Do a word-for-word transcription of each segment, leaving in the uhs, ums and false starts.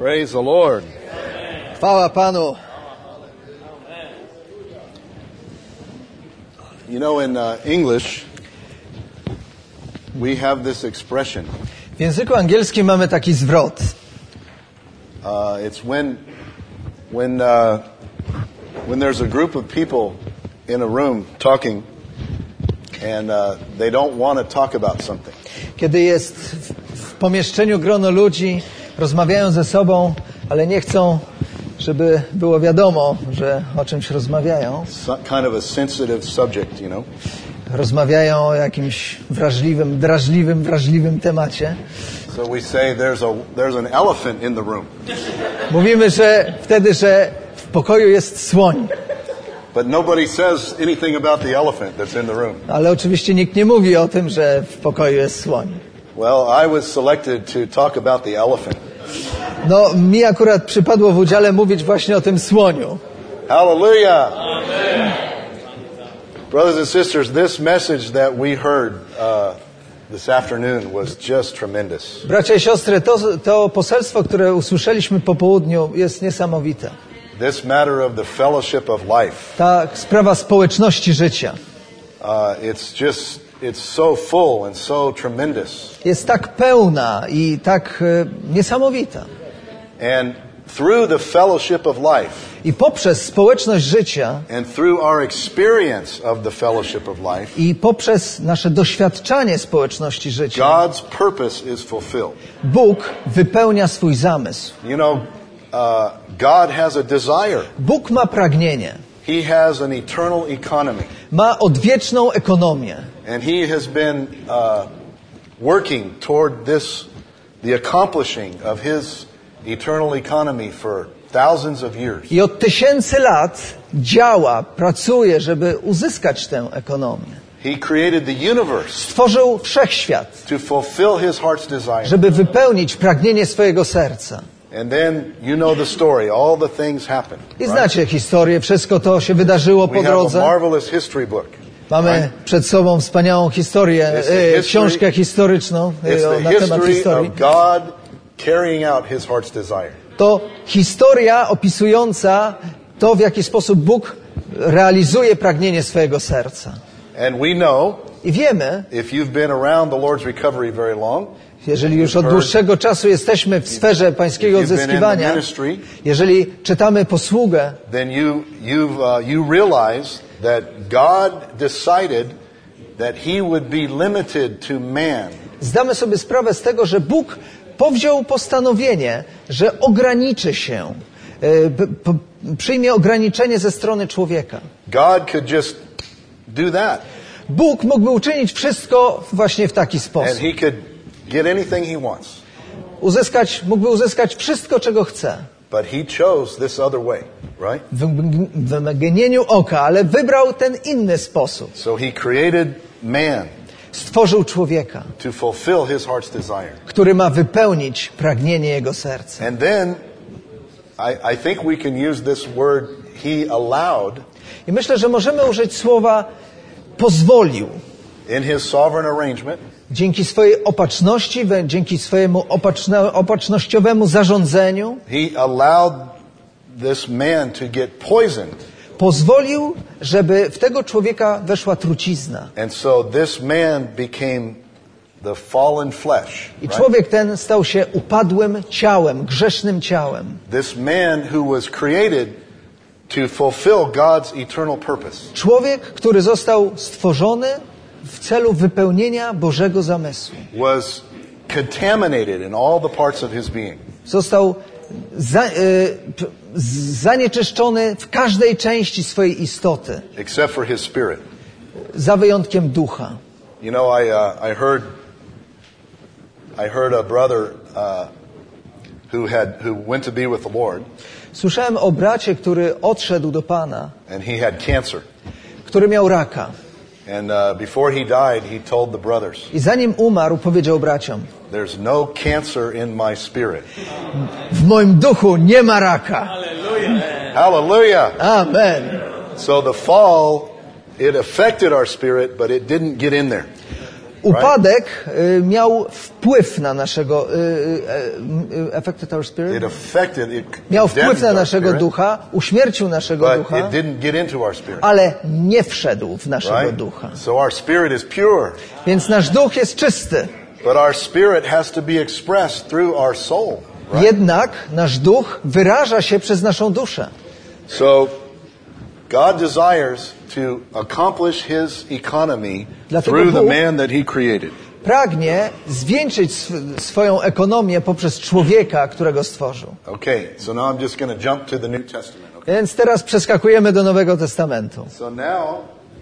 Praise the Lord. Chwała Panu. You know, in uh, English, we have this expression. W języku angielskim mamy taki zwrot. Uh, it's when, when, uh, when there's a group of people in a room talking, and uh, they don't want to talk about something. Kiedy jest w, w pomieszczeniu grono ludzi, rozmawiają ze sobą, ale nie chcą, żeby było wiadomo, że o czymś rozmawiają. Some kind of a sensitive subject, you know. Rozmawiają o jakimś wrażliwym, drażliwym, wrażliwym temacie. So we say there's a there's an elephant in the room. Mówimy, że wtedy, że w pokoju jest słoń. But nobody says anything about the elephant that's in the room. Ale oczywiście nikt nie mówi o tym, że w pokoju jest słoń. Well, I was selected to talk about the elephant. No, mi akurat przypadło w udziale mówić właśnie o tym słoniu. Hallelujah! Amen. Brothers and sisters, this message that we heard uh, this afternoon was just tremendous. Bracia i siostry, to, to poselstwo, które usłyszeliśmy po południu, jest niesamowite. This matter of the fellowship of life. Ta sprawa społeczności życia. Uh, it's just, it's so full and so tremendous. Jest tak pełna i tak e, niesamowita. And through the fellowship of life. I poprzez społeczność życia. And through our experience of the fellowship of life. I poprzez nasze doświadczanie społeczności życia. God's purpose is fulfilled. Bóg wypełnia swój zamysł. You know, uh, God has a desire. Bóg ma pragnienie. He has an eternal economy. Ma odwieczną ekonomię. And he has been uh, working toward this, the accomplishing of his eternal economy for thousands of years. I od tysięcy lat działa, pracuje, żeby uzyskać tę ekonomię. He created the universe. Stworzył wszechświat. To fulfill his heart's desire. Żeby wypełnić pragnienie swojego serca. And then you know the story. All the things happen. I znacie historię, wszystko to się wydarzyło po drodze. We have a marvelous history book. Mamy przed sobą wspaniałą historię, e, książkę historyczną e, na temat historii. God carrying out his heart's desire. To historia opisująca to, w jaki sposób Bóg realizuje pragnienie swojego serca. And we know, I wiemy, if you've been around the Lord's recovery very long, jeżeli już od dłuższego czasu jesteśmy w sferze pańskiego odzyskiwania, jeżeli czytamy posługę, then you you've uh, you realize that God decided that he would be limited to man. Zdamy sobie sprawę z tego, że Bóg powziął postanowienie, że ograniczy się, przyjmie ograniczenie ze strony człowieka. God could just do that. Bóg mógłby uczynić wszystko właśnie w taki sposób. And he could get anything he wants. Uzyskać, mógłby uzyskać wszystko, czego chce. But he chose this other way, right? W mgnieniu oka, ale wybrał ten inny sposób. So he created man. Stworzył człowieka, to fulfill his heart's desire. Który ma wypełnić pragnienie jego serca. And then I, I think we can use this word he allowed. I myślę, że możemy użyć słowa pozwolił. In his sovereign arrangement. Dzięki swojej opatrzności, dzięki swojemu opatrzno, opatrznościowemu zarządzeniu. He allowed this man to get poisoned. Pozwolił, żeby w tego człowieka weszła trucizna. And so this man became the fallen flesh. I człowiek ten stał się upadłym ciałem, grzesznym ciałem. This man who was created to fulfill God's eternal purpose. Człowiek, który został stworzony w celu wypełnienia Bożego zamysłu. Was contaminated in all the parts of his being. Został za, y, zanieczyszczony w każdej części swojej istoty. Except for his spirit. Za wyjątkiem ducha. You know, I uh, I heard I heard a brother uh, who had who went to be with the Lord. Słyszałem o bracie, który odszedł do Pana. And he had cancer. Który miał raka. And uh, before he died, he told the brothers. I zanim umarł, powiedział braciom. There's no cancer in my spirit. W moim duchu nie ma raka. Hallelujah. Hallelujah. Amen. So the fall, it affected our spirit, but it didn't get in there. upadek y, miał wpływ na naszego... Y, y, y, affected our spirit? It affected, it Miał wpływ condemned na our naszego spirit, ducha, uśmiercił naszego but ducha, it didn't get into our spirit. ale nie wszedł w naszego Right? ducha. So our spirit is pure, Więc nasz duch jest czysty. but our spirit has to be expressed through our soul. Right? Jednak nasz duch wyraża się przez naszą duszę. So God desires to accomplish His economy Dlatego through the Bóg man that He created. pragnie zwieńczyć sw- swoją ekonomię poprzez człowieka, którego stworzył. Okay, so now I'm just going to jump to the New Testament. Okay? Więc teraz przeskakujemy do Nowego Testamentu. So now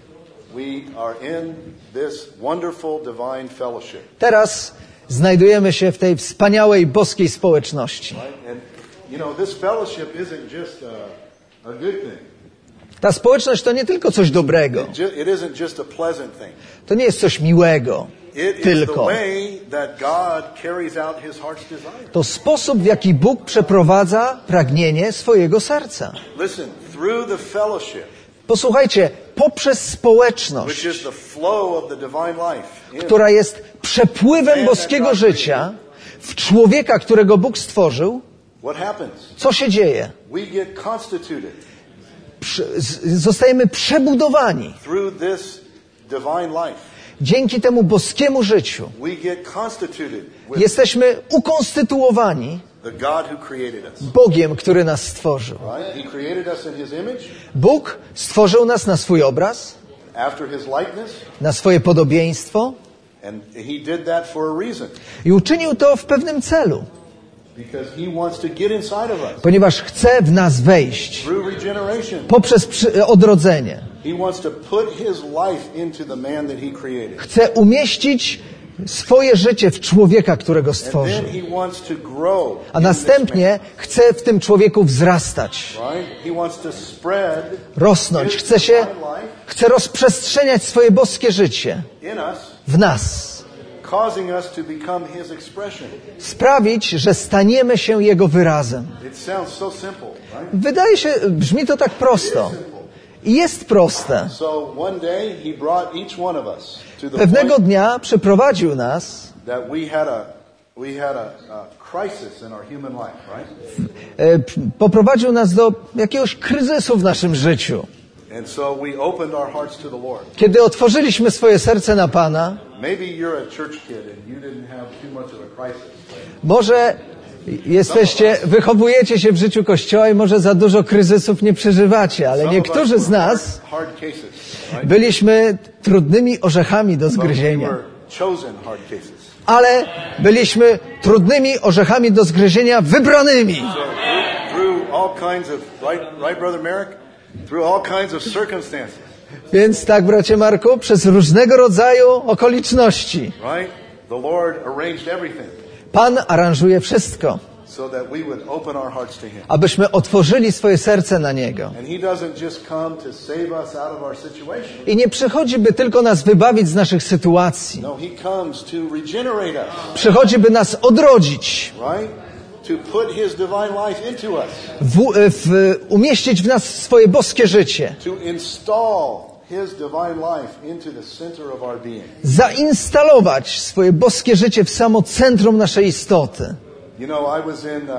we are in this wonderful divine fellowship. Teraz znajdujemy się w tej wspaniałej boskiej społeczności. Right? And you know, this fellowship isn't just a, a good thing. Ta społeczność to nie tylko coś dobrego. It, ju- it isn't just a pleasant thing. To nie jest coś miłego. It is the Tylko. way that God carries out His heart's desire. To sposób, w jaki Bóg przeprowadza pragnienie swojego serca. Listen, through the fellowship, Posłuchajcie, poprzez which społeczność, is the flow of the divine life, in która jest przepływem boskiego życia w człowieka, którego Bóg stworzył, what happens? co się dzieje? We get constituted Prze- z- Zostajemy przebudowani. through this divine life. Dzięki temu boskiemu życiu We get constituted with jesteśmy ukonstytuowani the God who created us. Bogiem, który nas stworzył. Right? He created us in His image, Bóg stworzył nas na swój obraz, after His likeness, na swoje podobieństwo and He did that for a reason. i uczynił to w pewnym celu, Because He wants to get inside of us ponieważ chce w nas wejść through regeneration. poprzez przy- odrodzenie. He wants to put His life into the man that He created. Chce umieścić swoje życie w człowieka, którego And stworzył. then He wants to grow. A in this następnie chce w tym człowieku wzrastać, man, right? He wants to spread rosnąć. His Chce się, divine life chce rozprzestrzeniać swoje boskie życie in us, w nas. causing us to become His expression. Sprawić, że staniemy się Jego wyrazem. It sounds so simple, right? Wydaje się, brzmi to tak prosto. I jest proste. So one day He brought each one of us to the Pewnego point dnia przyprowadził nas, that we had a we had a, a crisis in our human life, right? e, p- poprowadził nas do jakiegoś kryzysu w naszym życiu. And so we opened our hearts to the Lord. Kiedy otworzyliśmy swoje serce na Pana, Maybe you're a church kid and you didn't have too much of a crisis. może jesteście, wychowujecie się w życiu Kościoła i może za dużo kryzysów nie przeżywacie, ale Some of us niektórzy z were nas hard, hard cases, right? byliśmy trudnymi orzechami do But we zgryzienia. were chosen hard cases. Ale byliśmy trudnymi orzechami do zgryzienia wybranymi. So through, through all kinds of right, right, brother Merrick, through all kinds of circumstances, Więc tak, bracie Marku, przez różnego rodzaju okoliczności right? The Lord arranged everything Pan aranżuje wszystko, so that we would open our hearts to Him. abyśmy otworzyli swoje serce na Niego. And He doesn't just come to save us out of our situation. I nie przychodzi, by tylko nas wybawić z naszych sytuacji. No, He comes to regenerate us, Przychodzi, by nas odrodzić, right? To put His divine life into us, w, w, umieścić w nas swoje boskie życie, to install His divine life into the center of our being. zainstalować swoje boskie życie w samo centrum naszej istoty. You know, I was in uh,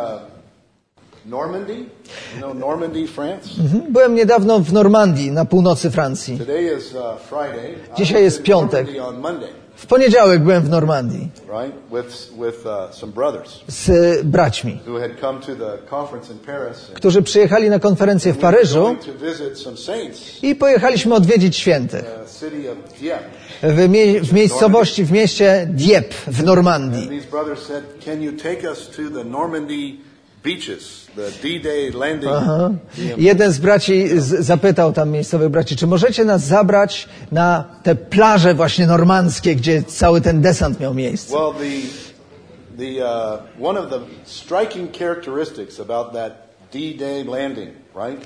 Normandy, you know Normandy, France. Mhm. Byłem niedawno w Normandii, na północy Francji. Today is uh, Friday. I Dzisiaj was jest in piątek. Normandy on Monday, W poniedziałek byłem w Normandii right? With with uh, some brothers z y, braćmi, who had come to the conference in Paris. And którzy przyjechali na konferencję w we were Paryżu going to visit some saints i pojechaliśmy odwiedzić świętych in the city of Dieppe. w, mie- w miejscowości, w mieście Dieppe w Normandii. And these brothers said, "Can you take us to the Normandy beaches, the D-Day landing?" Aha. Jeden z braci z, zapytał tam miejscowych braci, czy możecie nas zabrać na te plaże właśnie normandzkie, gdzie cały ten desant miał miejsce. Well, the the uh, one of the striking characteristics about that D-Day landing, right?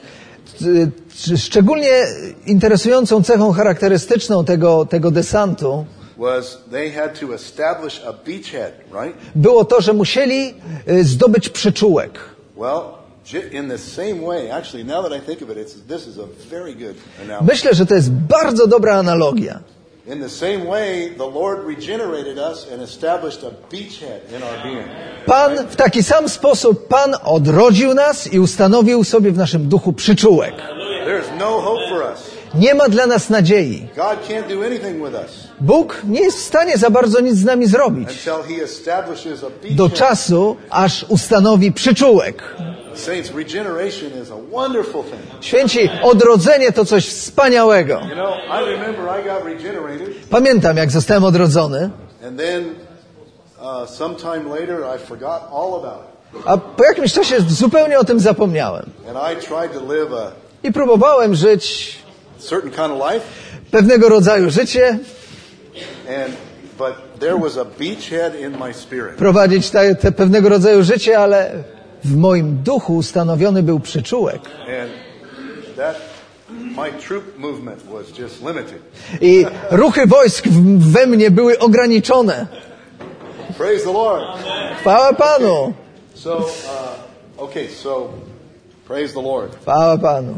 Y, Szczególnie interesującą cechą charakterystyczną tego, tego desantu Was they had to establish a beachhead, right? było to, że musieli y, zdobyć przyczółek. Well, j- in the same way, actually, now that I think of it, it's, this is a very good analogy. Myślę, że to jest bardzo dobra analogia. In the same way, the Lord regenerated us and established a beachhead in our being. Pan w taki sam sposób Pan odrodził nas i ustanowił sobie w naszym duchu przyczółek. There is no hope for us. Nie ma dla nas nadziei. God can't do anything with us Bóg nie jest w stanie za bardzo nic z nami zrobić. until He establishes a Do beachhead. czasu, aż ustanowi przyczółek. Saints, regeneration is a wonderful thing. Święci, odrodzenie to coś wspaniałego. You know, I remember I got regenerated, Pamiętam, jak zostałem odrodzony, and then uh, sometime later I forgot all about it. a po jakimś czasie zupełnie o tym zapomniałem. And I tried to live a I próbowałem żyć certain kind of life, pewnego rodzaju życie, and but there was a beachhead in my spirit. prowadzić te, te pewnego rodzaju życie, ale w moim duchu ustanowiony był przyczółek. And that my troop movement was just limited. I ruchy wojsk w- we mnie były ograniczone. Praise the Lord. Chwała Panu! So, uh, okay, so praise the Lord. Chwała Panu!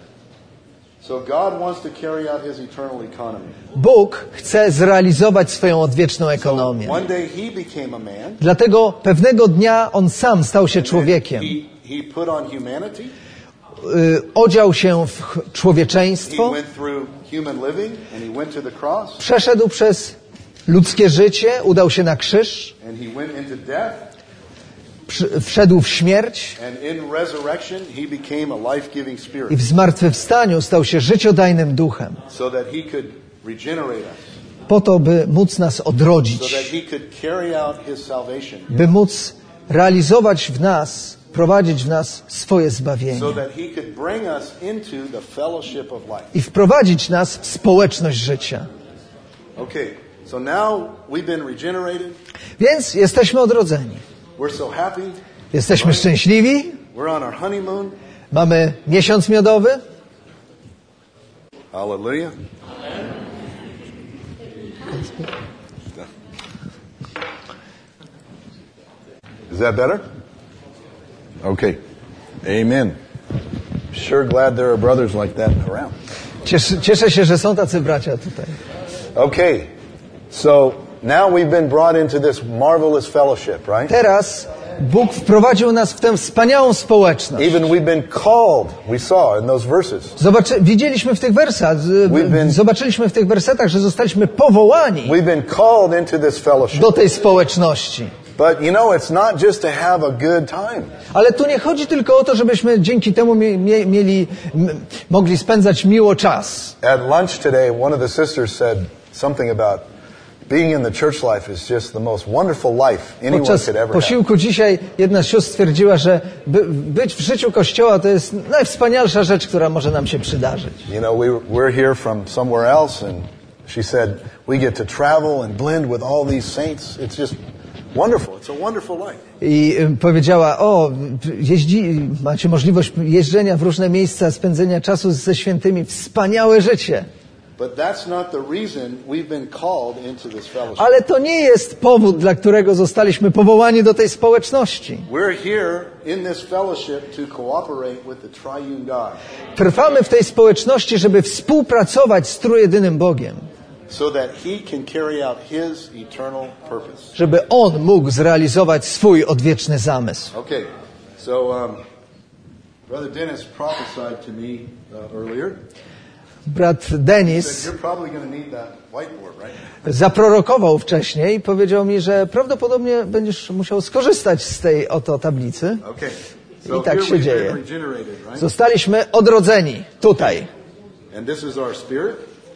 So God wants to carry out His eternal economy. Bóg chce zrealizować swoją odwieczną ekonomię. One day He became a man. Dlatego pewnego dnia On sam stał się człowiekiem. He, he put on humanity. Y, Odział się w ch- He człowieczeństwo, went through human living and He went to the cross przeszedł przez ludzkie życie, udał się na krzyż, and He went into death. przy- wszedł w śmierć And in resurrection He became a life-giving i spirit w zmartwychwstaniu stał się życiodajnym duchem, so that He could regenerate us, po to, by móc nas so that odrodzić, He could carry out His salvation, by móc realizować w nas, prowadzić w nas swoje zbawienie so that He could bring us into the fellowship of life. i wprowadzić nas w społeczność życia. Okay, so now we've been regenerated. Więc jesteśmy odrodzeni. We're so happy. Jesteśmy szczęśliwi, We're on our honeymoon. mamy miesiąc miodowy. Hallelujah. Is that better? Okay. Amen. Sure glad there are brothers like that around. Cieszę, cieszę się, że są tacy bracia tutaj. Okay. So now we've been brought into this marvelous fellowship, right? Teraz Bóg wprowadził nas w tę wspaniałą społeczność. Even we've been called, we saw in those verses. Zobaczy, widzieliśmy w tych wersach, We've been- zobaczyliśmy w tych wersetach, że zostaliśmy powołani We've been called into this fellowship. do tej społeczności. But you know, it's not just to have a good time. Ale tu nie chodzi tylko o to, żebyśmy dzięki temu mie, mie, mieli, m, mogli spędzać miło czas. At lunch today, one of the sisters said something about being in the church life is just the most wonderful life anyone Podczas could ever have. posiłku dzisiaj jedna z sióstr stwierdziła, że by, być w życiu Kościoła to jest najwspanialsza rzecz, która może nam się przydarzyć. You know, we, we're here from somewhere else, and she said we get to travel and blend with all these saints. It's just wonderful. It's a wonderful life. I y, powiedziała, o, jeździ, macie możliwość jeżdżenia w różne miejsca, spędzenia czasu ze świętymi, wspaniałe życie. But that's not the reason we've been called into this fellowship. Ale to nie jest powód, dla którego zostaliśmy powołani do tej społeczności. We're here in this fellowship to cooperate with the triune God, Trwamy w tej społeczności, żeby współpracować z trójjedynym Bogiem, so that He can carry out His eternal purpose. żeby On mógł zrealizować swój odwieczny zamysł. Okay, so um, Brother Dennis prophesied to me uh, earlier. Brat He said, Denis you're probably going to need that whiteboard, right? zaprorokował wcześniej i powiedział mi, że prawdopodobnie będziesz musiał skorzystać z tej oto tablicy. Okay, I so tak here się we've dzieje. been regenerated, right? Zostaliśmy odrodzeni tutaj. And this is our spirit,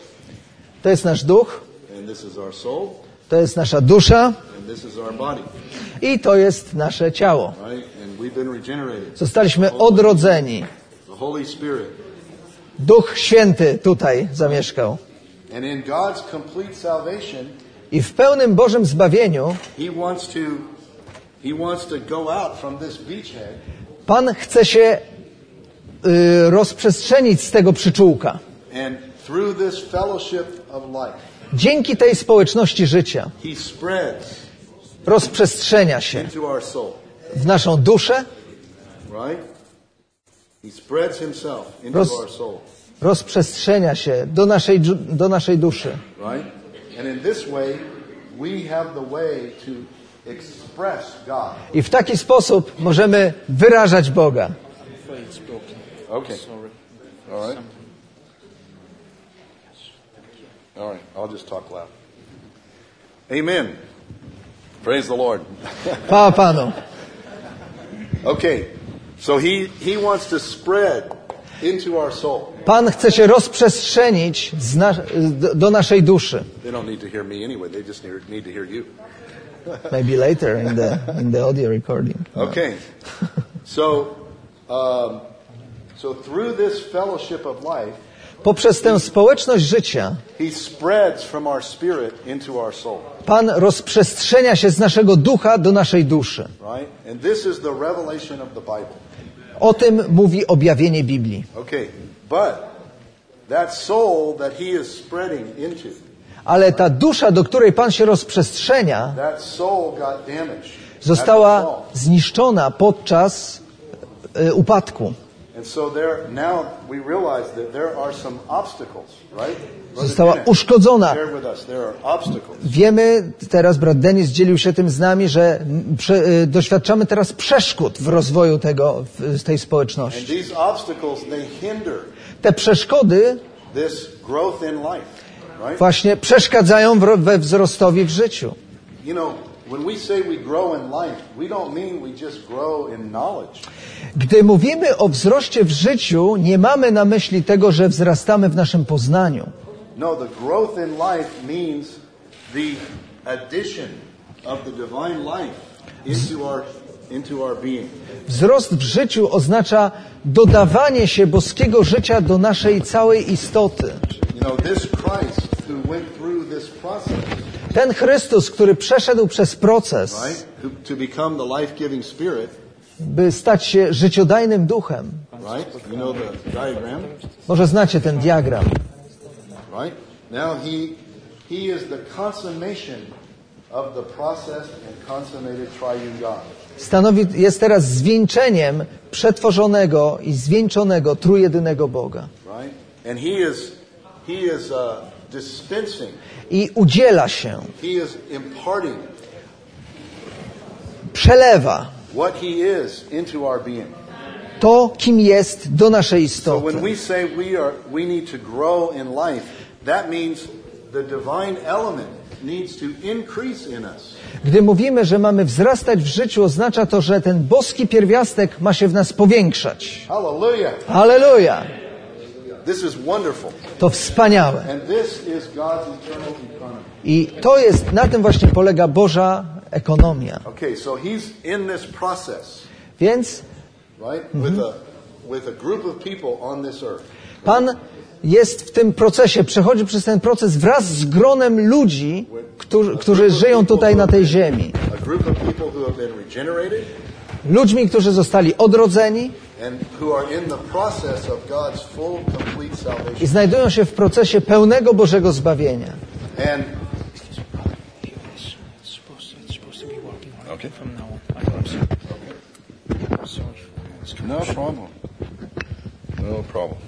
To jest nasz duch, and this is our soul, to jest nasza dusza and this is our body, i to jest nasze ciało. right? And we've been regenerated. Zostaliśmy odrodzeni. The Holy Spirit. Duch Święty tutaj zamieszkał. And in God's complete salvation, I w pełnym Bożym zbawieniu He wants to He wants to go out from this beachhead Pan chce się y, rozprzestrzenić z tego przyczółka. and through this fellowship of life, Dzięki tej społeczności życia He spreads rozprzestrzenia się into our soul, w naszą duszę, right? He spreads Himself into Roz- our soul, rozprzestrzenia się do naszej, dżu- do naszej duszy. right? And in this way, we have the way to express God. I w taki sposób możemy wyrażać Boga. Okay. All right. All right. I'll just talk loud. Amen. Praise the Lord. Chwała Panu. Okay. So he he wants to spread into our soul. Pan chce się rozprzestrzenić z na, do, do naszej duszy. They don't need to hear me anyway. They just need, need to hear you. Maybe later in the in the audio recording. Okay. So um, so through this fellowship of life, poprzez tę społeczność życia he spreads from our spirit into our soul. Pan rozprzestrzenia się z naszego ducha do naszej duszy. Right? And this is the revelation of the Bible. O tym mówi objawienie Biblii. Okay. But that soul that he is spreading into, ale ta dusza, do której Pan się rozprzestrzenia, that soul got damaged. została zniszczona podczas y, upadku. And so there now we realize that there are some obstacles, right? Została uszkodzona. Share with us. There are obstacles. Wiemy, teraz brat Denis dzielił się tym z nami, że prze, y, doświadczamy teraz przeszkód w rozwoju tego, w, tej And społeczności. these obstacles, they hinder Te przeszkody this growth in life, right? właśnie przeszkadzają w, we wzrostowi w życiu. You know, when we say we grow in life, we don't mean we just grow in knowledge. Gdy mówimy o wzroście w życiu, nie mamy na myśli tego, że wzrastamy w naszym poznaniu. No, the growth in life means the addition of the divine life into our into our being. Wzrost w życiu oznacza dodawanie się boskiego życia do naszej całej istoty. You know, this Christ who went through this process, Ten Chrystus, który przeszedł przez proces, right? Who, to become the life-giving spirit, by stać się życiodajnym duchem. right? You know the diagram, Może znacie ten diagram. right? Now he he is the consummation of the processed and consummated triune God. Stanowi, jest teraz zwieńczeniem przetworzonego i zwieńczonego trójjedynego Boga. Right? And he is he is uh, dispensing. I udziela się, He is imparting przelewa what he is into our being. to, kim jest, do naszej So istoty. when we say we are we need to grow in life, that means the divine element needs to increase in us. Gdy mówimy, że mamy wzrastać w życiu, oznacza to, że ten boski pierwiastek ma się w nas powiększać. Hallelujah. Halleluja! This is wonderful. To wspaniałe. And this is God's eternal economy. I to jest, na tym właśnie polega Boża ekonomia. Okay, so he's in this process, Więc right? With a with a group of people on this earth. Pan jest w tym procesie, przechodzi przez ten proces wraz z gronem ludzi, którzy, którzy żyją tutaj na tej ziemi. A group of people who have been regenerated Ludźmi, którzy zostali odrodzeni and who are in the process of God's full complete salvation. i znajdują się w procesie pełnego Bożego zbawienia. And Okay. From now on. I'm sorry. no problem. No problem.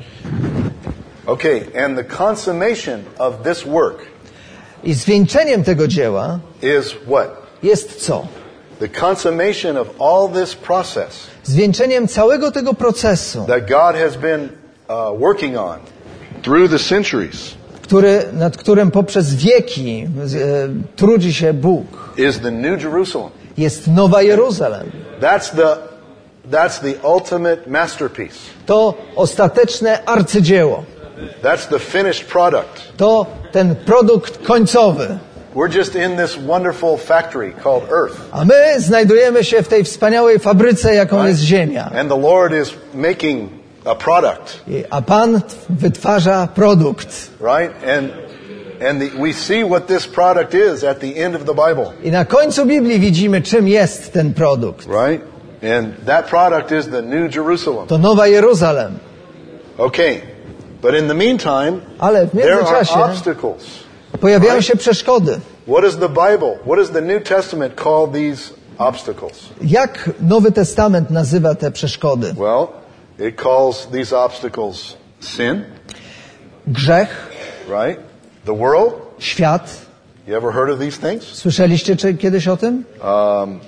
Okay, and the consummation of this work I zwieńczeniem tego dzieła is what? jest co? The consummation of all this process Zwieńczeniem całego tego procesu, that God has been uh, working on through the centuries który, nad którym poprzez wieki e, trudzi się Bóg, is the New Jerusalem. jest Nowa Jeruzalem. That's the that's the ultimate masterpiece. To ostateczne arcydzieło. That's the finished product. To ten produkt końcowy. We're just in this wonderful factory called Earth. A my znajdujemy się w tej wspaniałej fabryce, jaką jest Ziemia. And the Lord is making a product, I- A Pan wytwarza produkt. right? And and the, we see what this product is at the end of the Bible, I na końcu Biblii widzimy, czym jest ten produkt. right? And that product is the New Jerusalem. To Nowa Jeruzalem. Okay. But in the meantime, Ale w there are międzyczasie obstacles. pojawiają się przeszkody. What does the Bible, what does the New Testament call these obstacles? Jak Nowy Testament nazywa te przeszkody? Well, it calls these obstacles sin, Grzech, right? The world, świat. You ever heard of these things? Słyszeliście czy kiedyś o tym? Um,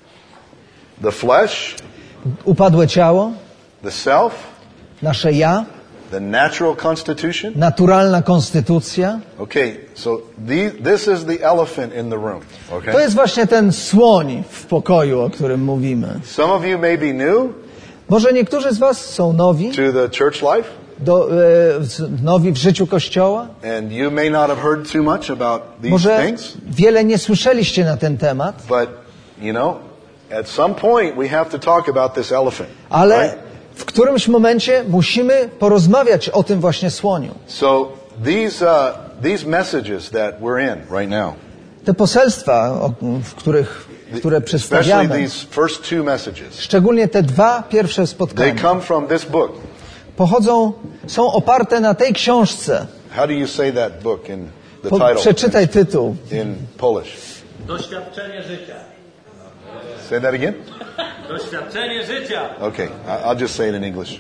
the flesh, Upadłe ciało, the self, nasze ja, the natural constitution. naturalna konstytucja. Okay, so the, this is the elephant in the room. Okay. To jest właśnie ten słoń w pokoju, o którym mówimy. Some of you may be new Może niektórzy z was są nowi, to the church life, do, e, nowi w życiu Kościoła. and you may not have heard too much about these Może things, wiele nie słyszeliście na ten temat, but you know, at some point we have to talk about this elephant. ale right? w którymś momencie musimy porozmawiać o tym właśnie słoniu. So these uh, these messages that we're in right now, Te poselstwa, o, w których, które especially przedstawiamy, these first two messages, szczególnie te dwa pierwsze they spotkania, come from this book. pochodzą, są oparte na tej książce. How do you say that book in the Po, title przeczytaj tytuł. in Polish? Doświadczenie życia. Say that again. Doświadczenie życia. Okay, I- I'll just say it in English.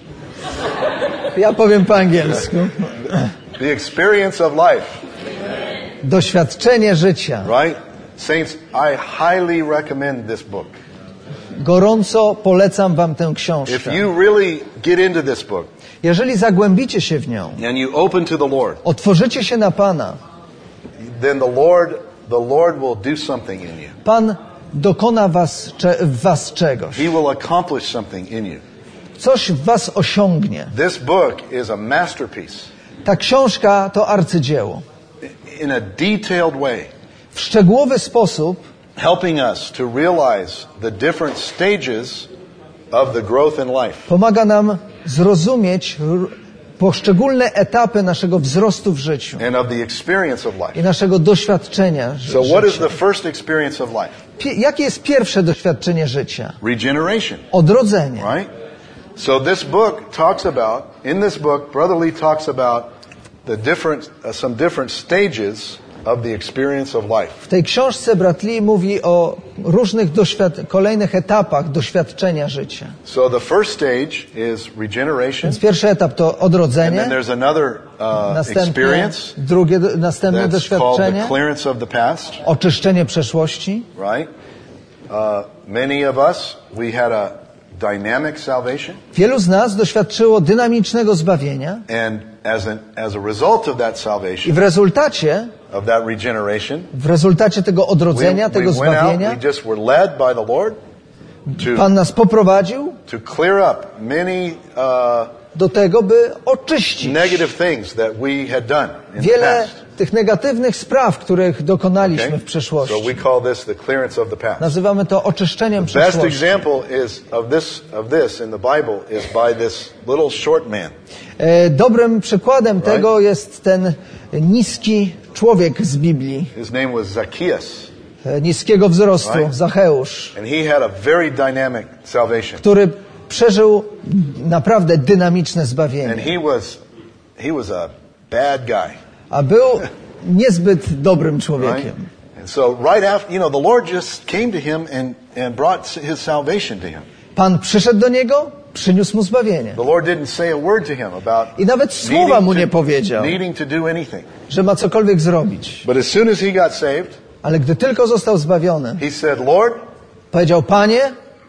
Ja powiem po angielsku. The experience of life, Doświadczenie życia. right? Saints, I highly recommend this book. Gorąco polecam wam tę If książkę. you really get into this book Jeżeli zagłębicie się w nią, and you open to the Lord, otworzycie się na Pana, then the Lord, the Lord will do something in you. Pan dokona was, cze, w was czegoś. He will accomplish something in you. Coś w was osiągnie. This book is a masterpiece Ta książka to arcydzieło. in a detailed way, W szczegółowy sposób helping us to realize the different stages of the growth in life. pomaga nam zrozumieć r- poszczególne etapy naszego wzrostu w życiu And of the experience of i life. naszego doświadczenia ży- So what is życia. the first experience of life? Pie- Jakie jest pierwsze doświadczenie życia? Regeneration, Odrodzenie. right? So this book talks about, in this book, Brother Lee talks about the different, uh, some different stages of the experience of life. W tej książce brat Lee mówi o różnych doświad- kolejnych etapach doświadczenia życia. So the first stage is regeneration, Więc pierwszy etap to and odrodzenie, then there's another uh, następnie experience drugie, następne that's called doświadczenie, the clearance of the past, oczyszczenie przeszłości. right? Uh, many of us, we had a dynamic salvation, Wielu z nas doświadczyło dynamicznego zbawienia and as an as a result of that i salvation, w rezultacie, of that regeneration, w rezultacie tego we, odrodzenia, we tego went out, zbawienia, we just were led by the Lord to Pan nas poprowadził to clear up many uh, do tego, by oczyścić negative things that we had done in the wiele past. tych negatywnych spraw, których dokonaliśmy Okay? w przeszłości. So we call this the clearance of the past. Nazywamy to oczyszczeniem The best przeszłości. example is of this of this in the Bible is by this little short man. E, Dobrym przykładem tego jest ten niski człowiek z Biblii, His name was Zacchaeus, e, niskiego wzrostu, Right. Zacheusz, and he had a very dynamic salvation. który przeżył naprawdę dynamiczne And zbawienie. he was he was a bad guy, A był niezbyt dobrym right? człowiekiem. And so right after, you know, the Lord just came to him and and brought his salvation to him. Pan przyszedł do niego, przyniósł mu zbawienie. The Lord didn't say a word to him about I nawet słowa mu nie needing to, powiedział, needing to do anything. że ma cokolwiek zrobić. But as soon as he got saved, Ale gdy tylko został zbawiony, he said, "Lord, powiedział: Panie,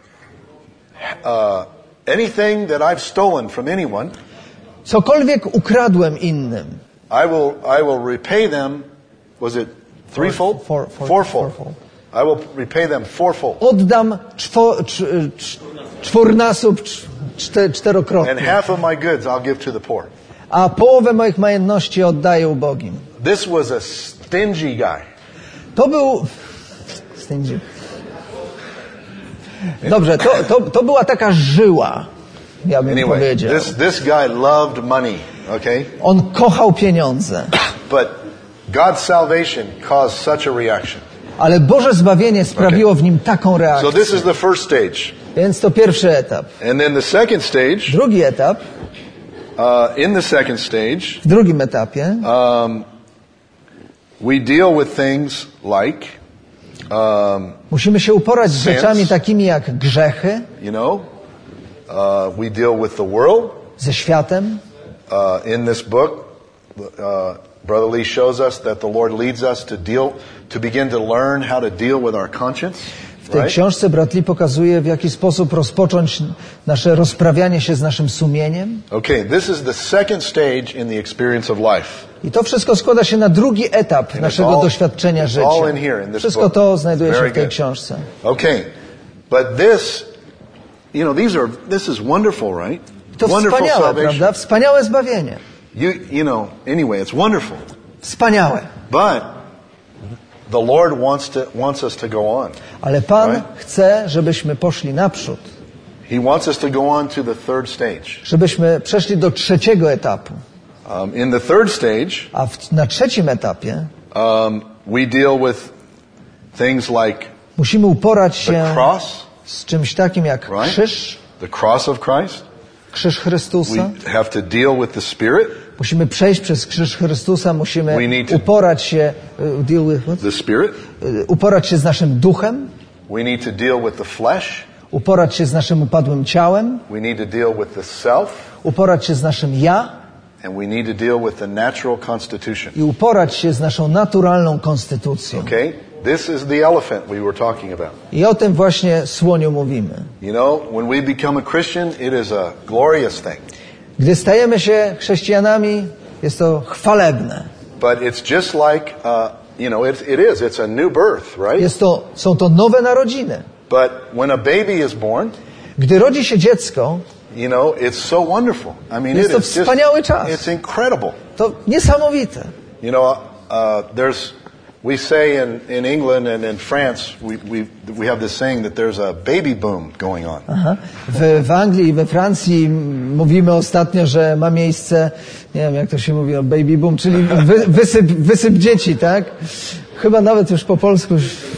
uh, anything that I've stolen from anyone, cokolwiek ukradłem innym, I will I will repay them. Was it threefold? Four- four- fourfold. fourfold. I will repay them fourfold. oddam czwo, cz, cz, czwórnasób, cz, czte, And czterokrotnie, half of my goods I'll give to the poor." a połowę moich majątności oddaję ubogim. This was a stingy guy. To był... Stingy. Dobrze, to, to, to była taka żyła, ja bym Anyway, powiedział. this this guy loved money. Okay, On kochał pieniądze, but God's salvation caused such a reaction. ale Boże zbawienie sprawiło w nim taką So reakcję. this is the first stage, Więc to pierwszy etap. and then the second stage. Drugi etap, Uh, in the second stage, w drugim etapie um, we deal with things like, um, musimy się uporać z Sins. rzeczami takimi jak grzechy, you know, uh, we deal with the world. ze światem. Uh, in this book, uh, Brother Lee shows us that the Lord leads us to deal, to begin to learn how to deal with our conscience. W tej książce brat Lee pokazuje, w jaki sposób rozpocząć nasze rozprawianie się z naszym sumieniem. Okay, this is the second stage in the experience of life. I to wszystko składa się na drugi etap And naszego all, doświadczenia życia. all in here, in this Wszystko book. to znajduje się Very w tej good. książce. Okay, but this, you know, these are, this is wonderful, right? To Wonderful wspaniałe, salvation. prawda? Wspaniałe zbawienie. You, you know, anyway, it's wonderful. Wspaniałe. But the Lord wants to wants us to go on. Ale Pan Right? chce, żebyśmy poszli naprzód. He wants us to go on to the third stage. Żebyśmy przeszli do trzeciego etapu. Um, in the third stage, A w, na trzecim etapie um, we deal with things like musimy uporać the się cross, z czymś takim jak right? krzyż, The cross of Christ. krzyż Chrystusa. We have to deal with the Spirit, Musimy przejść przez krzyż Chrystusa, musimy We need to- uporać się, uh, deal with what? the Spirit. Uh, uporać się z naszym duchem, We need to deal with the flesh. uporać się z naszym upadłym ciałem, We need to deal with the self, uporać się z naszym ja and we need to deal with the natural constitution. i uporać się z naszą naturalną konstytucją. Okay? This is the elephant we were talking about. I o tym właśnie słoniu mówimy. You know, when we become a Christian, it is a glorious thing. Gdy stajemy się chrześcijanami, jest to chwalebne. But it's just like, uh, you know, it, it is. It's a new birth, right? Jest to, są to nowe narodziny. But when a baby is born, Gdy rodzi się dziecko, you know, it's so wonderful. I mean, Jest it to is just, wspaniały czas. it's incredible. to niesamowite. You know, uh, there's, we say in, in England and in France, we, we, we have this saying that there's a baby boom going on. Aha. W, w Anglii i we Francji m, mówimy ostatnio, że ma miejsce, nie wiem jak to się mówi, no, baby boom, czyli wy, wysyp, wysyp dzieci, tak? Chyba nawet już po polsku.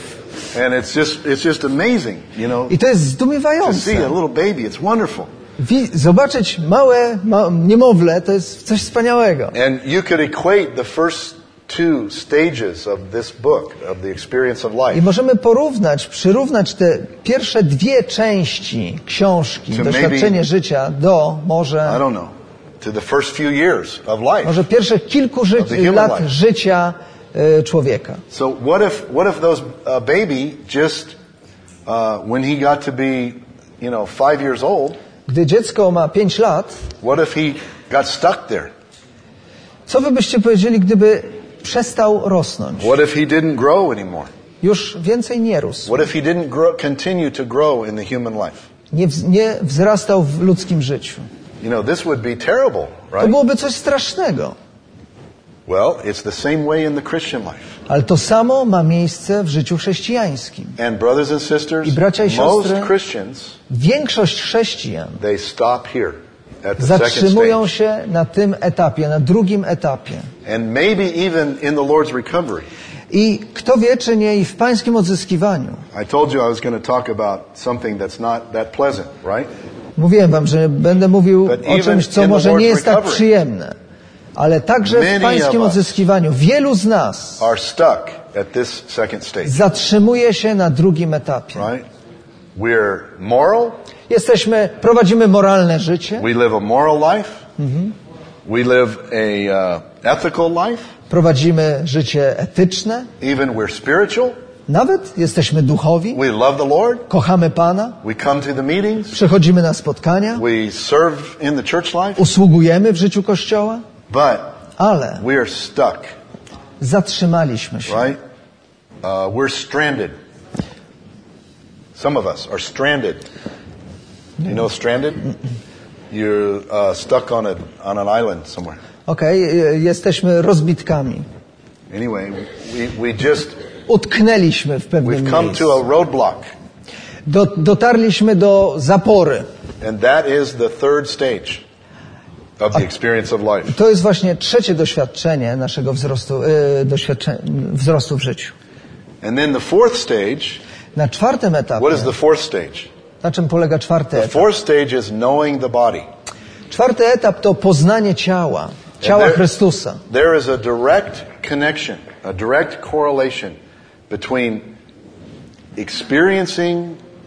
And it's just, it's just amazing, you know, I to jest to see a zdumiewające. little baby. It's wonderful. Wi- zobaczyć małe ma, niemowlę to jest coś wspaniałego. And you could equate the first two stages of this book, of the experience of I life, możemy porównać, przyrównać te pierwsze dwie części książki, To doświadczenie maybe- życia, do I może, don't know, to the first few years of life. może pierwszych kilku ży- Of the human lat life. życia y, człowieka. So what if, what if those uh, baby just, uh, when he got to be, you know, five years old, Gdy dziecko ma pięć lat, what if he got stuck there? co wy byście powiedzieli, gdyby przestał rosnąć? What if he didn't grow anymore? Już więcej nie rósł. What if he didn't grow, continue to grow in the human life? Nie, wz- nie wzrastał w ludzkim życiu. You know, this would be terrible, To right? byłoby coś strasznego. Well, it's the same way in the Christian life. Ale to samo ma miejsce w życiu chrześcijańskim. And brothers and sisters, I bracia i most siostry, Christians, Większość chrześcijan they stop here at the second zatrzymują stage. się na tym etapie, na drugim etapie. And maybe even in the Lord's recovery. I kto wie, czy nie i w pańskim odzyskiwaniu. I told you I was going to talk about something that's not that pleasant, right? Mówiłem wam, że będę mówił But o even czymś, co in the może nie Lord's jest tak recovery, przyjemne. Ale także many w pańskim of us odzyskiwaniu wielu z nas Are stuck at this second stage, zatrzymuje się na drugim etapie. right? We're moral. Jesteśmy, prowadzimy moralne życie, We live a moral life. We live a uh, ethical life. prowadzimy życie etyczne, Even we're spiritual. nawet jesteśmy duchowi, We love the Lord. kochamy Pana, We come to the meetings. przychodzimy na spotkania, We serve in the church life. usługujemy w życiu Kościoła, But ale we are stuck, zatrzymaliśmy się. right? Uh, we're stranded. Some of us are stranded. You know stranded? You're uh, stuck on a on an island somewhere. Okej, y- jesteśmy rozbitkami. Anyway, we, we just Utknęliśmy w pewnym we've come miejscu. to a roadblock, Do, dotarliśmy do zapory. and that is the third stage of the experience of life. To jest właśnie trzecie doświadczenie naszego wzrostu, y, doświadcze, wzrostu w życiu. And then the fourth stage. Na czwartym etapie, What is the fourth stage? na czym polega czwarty The etap? fourth stage is knowing the body. Czwarty etap to poznanie ciała, ciała there- Chrystusa. There is a direct connection, a direct correlation between experiencing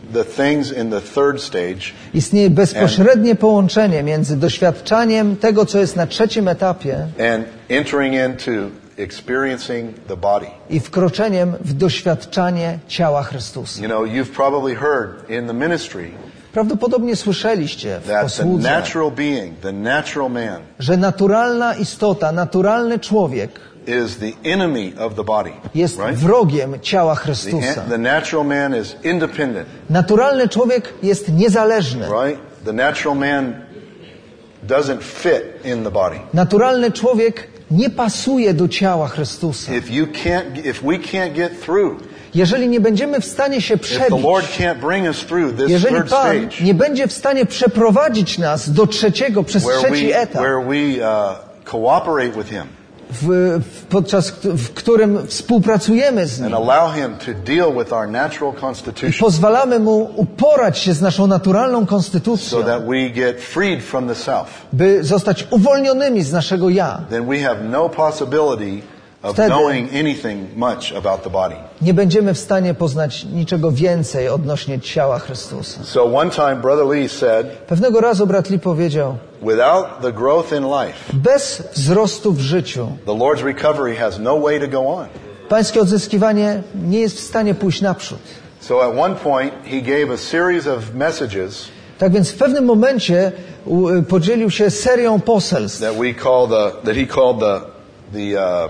the things in the third stage Istnieje bezpośrednie połączenie między doświadczaniem tego, co jest na trzecim etapie and entering into experiencing the body. i wkroczeniem w doświadczanie ciała Chrystusa. You know, you've probably heard in the ministry Prawdopodobnie słyszeliście w that the posłudze, natural being, the natural man, że naturalna istota, naturalny człowiek is the enemy of the body. jest Right? wrogiem ciała The, Chrystusa. the natural man is independent. Naturalny człowiek jest niezależny. Right? The natural man doesn't fit in the body. Naturalny człowiek nie pasuje do ciała Chrystusa. If you can't, if we can't get through, Jeżeli nie będziemy w stanie się if the przebić, Lord can't bring us through this jeżeli third Pan stage, nie będzie w stanie przeprowadzić nas do trzeciego, przez where trzeci we, etap, where we uh, cooperate with Him w, w, podczas kt- w którym współpracujemy z and Nim, allow Him to deal with our natural i constitution, pozwalamy Mu uporać się z naszą naturalną konstytucją, so that we get freed from the self, by zostać uwolnionymi z naszego ja, then we have no possibility of Wtedy- knowing anything much about the body. nie będziemy w stanie poznać niczego więcej odnośnie ciała Chrystusa. So one time Brother Lee said, Pewnego razu brat Lee powiedział, without the growth in life, bez wzrostu w życiu the Lord's recovery has no way to go on. pańskie odzyskiwanie nie jest w stanie pójść naprzód. So at one point he gave a series of messages Tak więc w pewnym momencie u, podzielił się serią poselstw, that we call the that he called the the uh,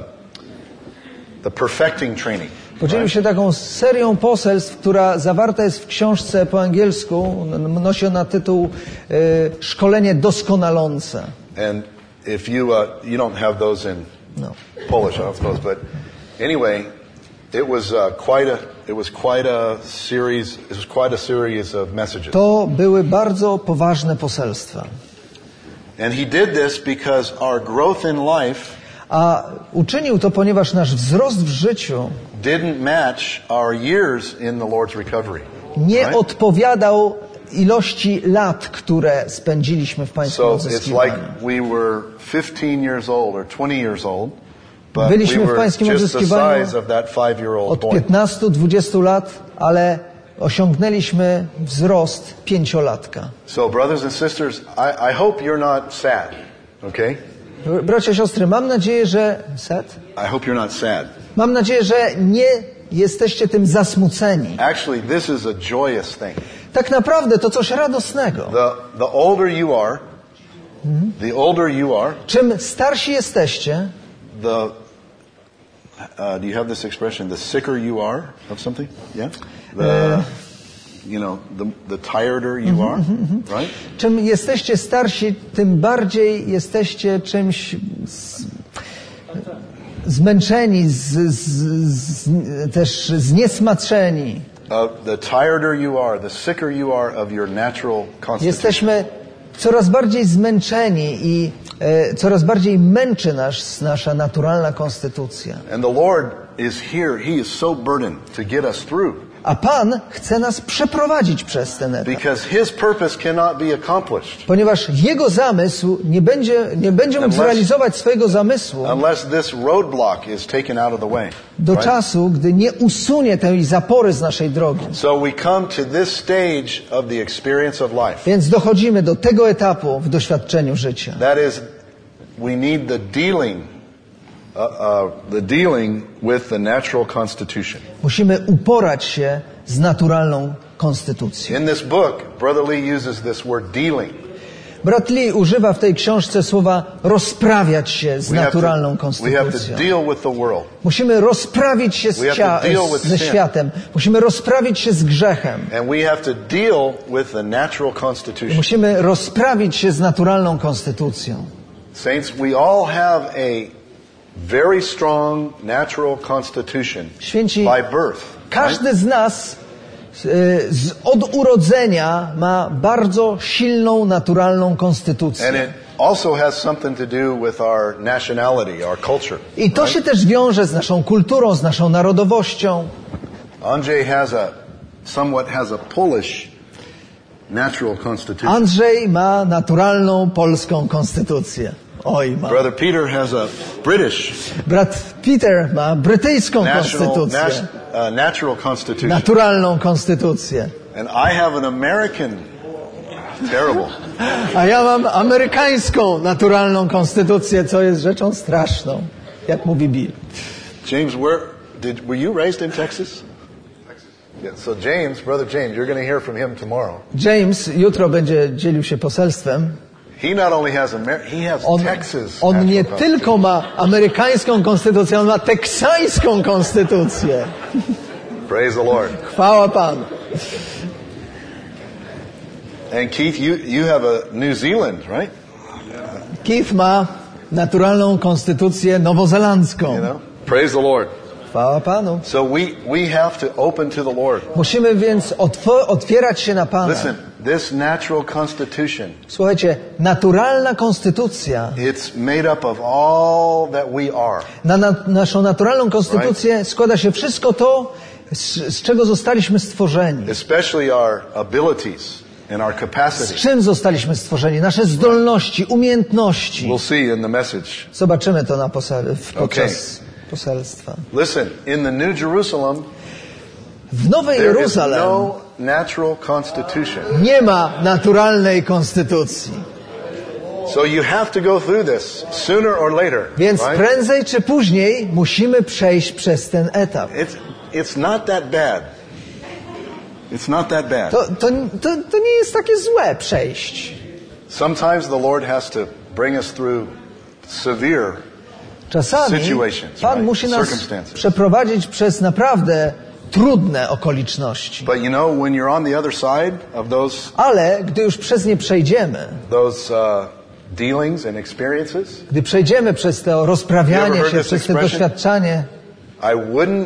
the perfecting training. podzielił się taką serią poselstw, która zawarta jest w książce po angielsku, n- nosi ona tytuł e, Szkolenie doskonalące. And if you uh, you don't have those in No. Polish, I don't suppose, but anyway, it was uh, quite a it was quite a series. It was quite a series of messages. To były bardzo poważne poselstwa. And he did this because our growth in life A uczynił to, ponieważ nasz wzrost w życiu didn't match our years in the Lord's recovery. nie Right? odpowiadał ilości lat, które spędziliśmy w pańskim So it's odzyskiwaniu. like we were fifteen years old or twenty years old, but Byliśmy we w were pańskim just the odzyskiwaniu size of that five-year-old od boy. piętnastu do dwudziestu lat, ale osiągnęliśmy wzrost pięciolatka. So brothers and sisters, I, I hope you're not sad, okay? Bracia, siostry, mam nadzieję, że sad? I hope you're not sad. Mam nadzieję, że nie jesteście tym zasmuceni. Actually, this is a joyous thing. Tak naprawdę to coś radosnego. The, the older you are, the older you are, Czym starsi jesteście, the, uh, do you have this expression, the sicker you are of something? Yeah? The, you know, the, the tireder you are, right? czym jesteście starsi, tym bardziej jesteście czymś z, zmęczeni, z, z, z, też zniesmaczeni. Uh, the tireder you are, the sicker you are of your natural constitution. Jesteśmy coraz bardziej zmęczeni i e, coraz bardziej męczy nas nasza naturalna konstytucja. And the Lord is here. He is so burdened to get us through. A Pan chce nas przeprowadzić przez ten etap. Because His purpose cannot be accomplished Ponieważ Jego zamysł nie będzie, nie będzie mógł Unless- zrealizować swojego zamysłu unless this roadblock is taken out of the way. do right? czasu, gdy nie usunie tej zapory z naszej drogi. So we come to this stage of the experience of life. Więc dochodzimy do tego etapu w doświadczeniu życia. That is, we need the dealing, uh, uh, the dealing with the natural constitution. Musimy uporać się z naturalną konstytucją. In this book, Brother Lee uses this word dealing. Brat Lee używa w tej książce słowa rozprawiać się z We have naturalną to, we have to konstytucją. deal with the world. Musimy rozprawić się z We have cia- to deal with ze sin. światem. Musimy rozprawić się z grzechem. And we have to deal with the natural constitution. Musimy rozprawić się z naturalną konstytucją. Saints, we all have a very strong natural constitution Święci, by birth. right? każdy z nas y, z, od urodzenia ma bardzo silną, naturalną And konstytucję. it also has something to do with our nationality, our culture. I to się też wiąże z naszą kulturą, z naszą narodowością. Andrzej has a somewhat has a Polish natural constitution. Andrzej ma naturalną polską konstytucję. Oj, ma. Brother Peter has a British Brat Peter ma brytyjską national konstytucję. nas, uh, natural constitution. Naturalną konstytucję. And I have an American. Terrible. A ja mam amerykańską naturalną konstytucję, co jest rzeczą straszną, jak mówi Bill. James, where did were you raised in Texas? Yeah, so James, brother James, you're going to hear from him tomorrow. James jutro będzie dzielił się poselstwem. He not only has Amer- he has On, Texas. on nie natural tylko ma amerykańską konstytucję, on ma teksańską konstytucję. Praise the Lord. Chwała Panu. And Keith, you you have a New Zealand, right? Keith ma naturalną konstytucję nowozelandzką. You know. Praise the Lord. Chwała Panu. So we we have to open to the Lord. Musimy więc otw- otwierać się na Pana. Listen, this natural constitution, Słuchajcie, naturalna konstytucja, it's made up of all that we are. na, na naszą naturalną konstytucję składa się wszystko to, z, z czego zostaliśmy stworzeni. Especially our abilities and our Z capacity. czym zostaliśmy stworzeni? Nasze zdolności, umiejętności. We'll see in the message. Zobaczymy to na posel- w- podczas poselstwa. Listen, in the New Jerusalem, W Nowej there is Jeruzalem no natural constitution. nie ma naturalnej konstytucji. So you have to go through this sooner or later. Więc right? prędzej czy później musimy przejść przez ten etap. It's it's not that bad. It's not that bad. To, to, to, to nie jest takie złe przejść. Sometimes the Lord has to bring us through severe Czasami situations, Pan right? musi nas Circumstances. przeprowadzić przez naprawdę trudne okoliczności. But you know, when you're on the other side of those Ale gdy już przez nie przejdziemy, those uh, dealings and experiences, gdy przejdziemy przez to You ever rozprawianie heard się, this przez to expression? doświadczanie, I wouldn't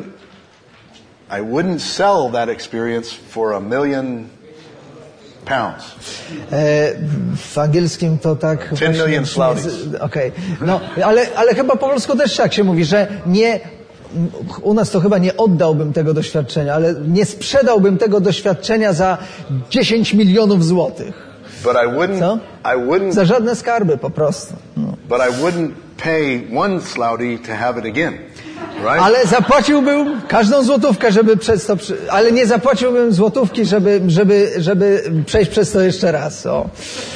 I wouldn't sell that experience for a million pounds. e, w angielskim to tak... Ten właśnie million brzmi- Slaudis. Okej, no, ale, ale chyba po polsku też tak się mówi, że nie... U nas to chyba nie oddałbym tego doświadczenia, ale nie sprzedałbym tego doświadczenia za dziesięć milionów złotych. But I wouldn't Co? I wouldn't Za żadne skarby po prostu. No. but I wouldn't pay one Slaudi to have it again. Right? Ale zapłaciłbym każdą złotówkę, żeby przez to, przy- ale nie zapłaciłbym złotówki, żeby, żeby, żeby przejść przez to jeszcze raz. O.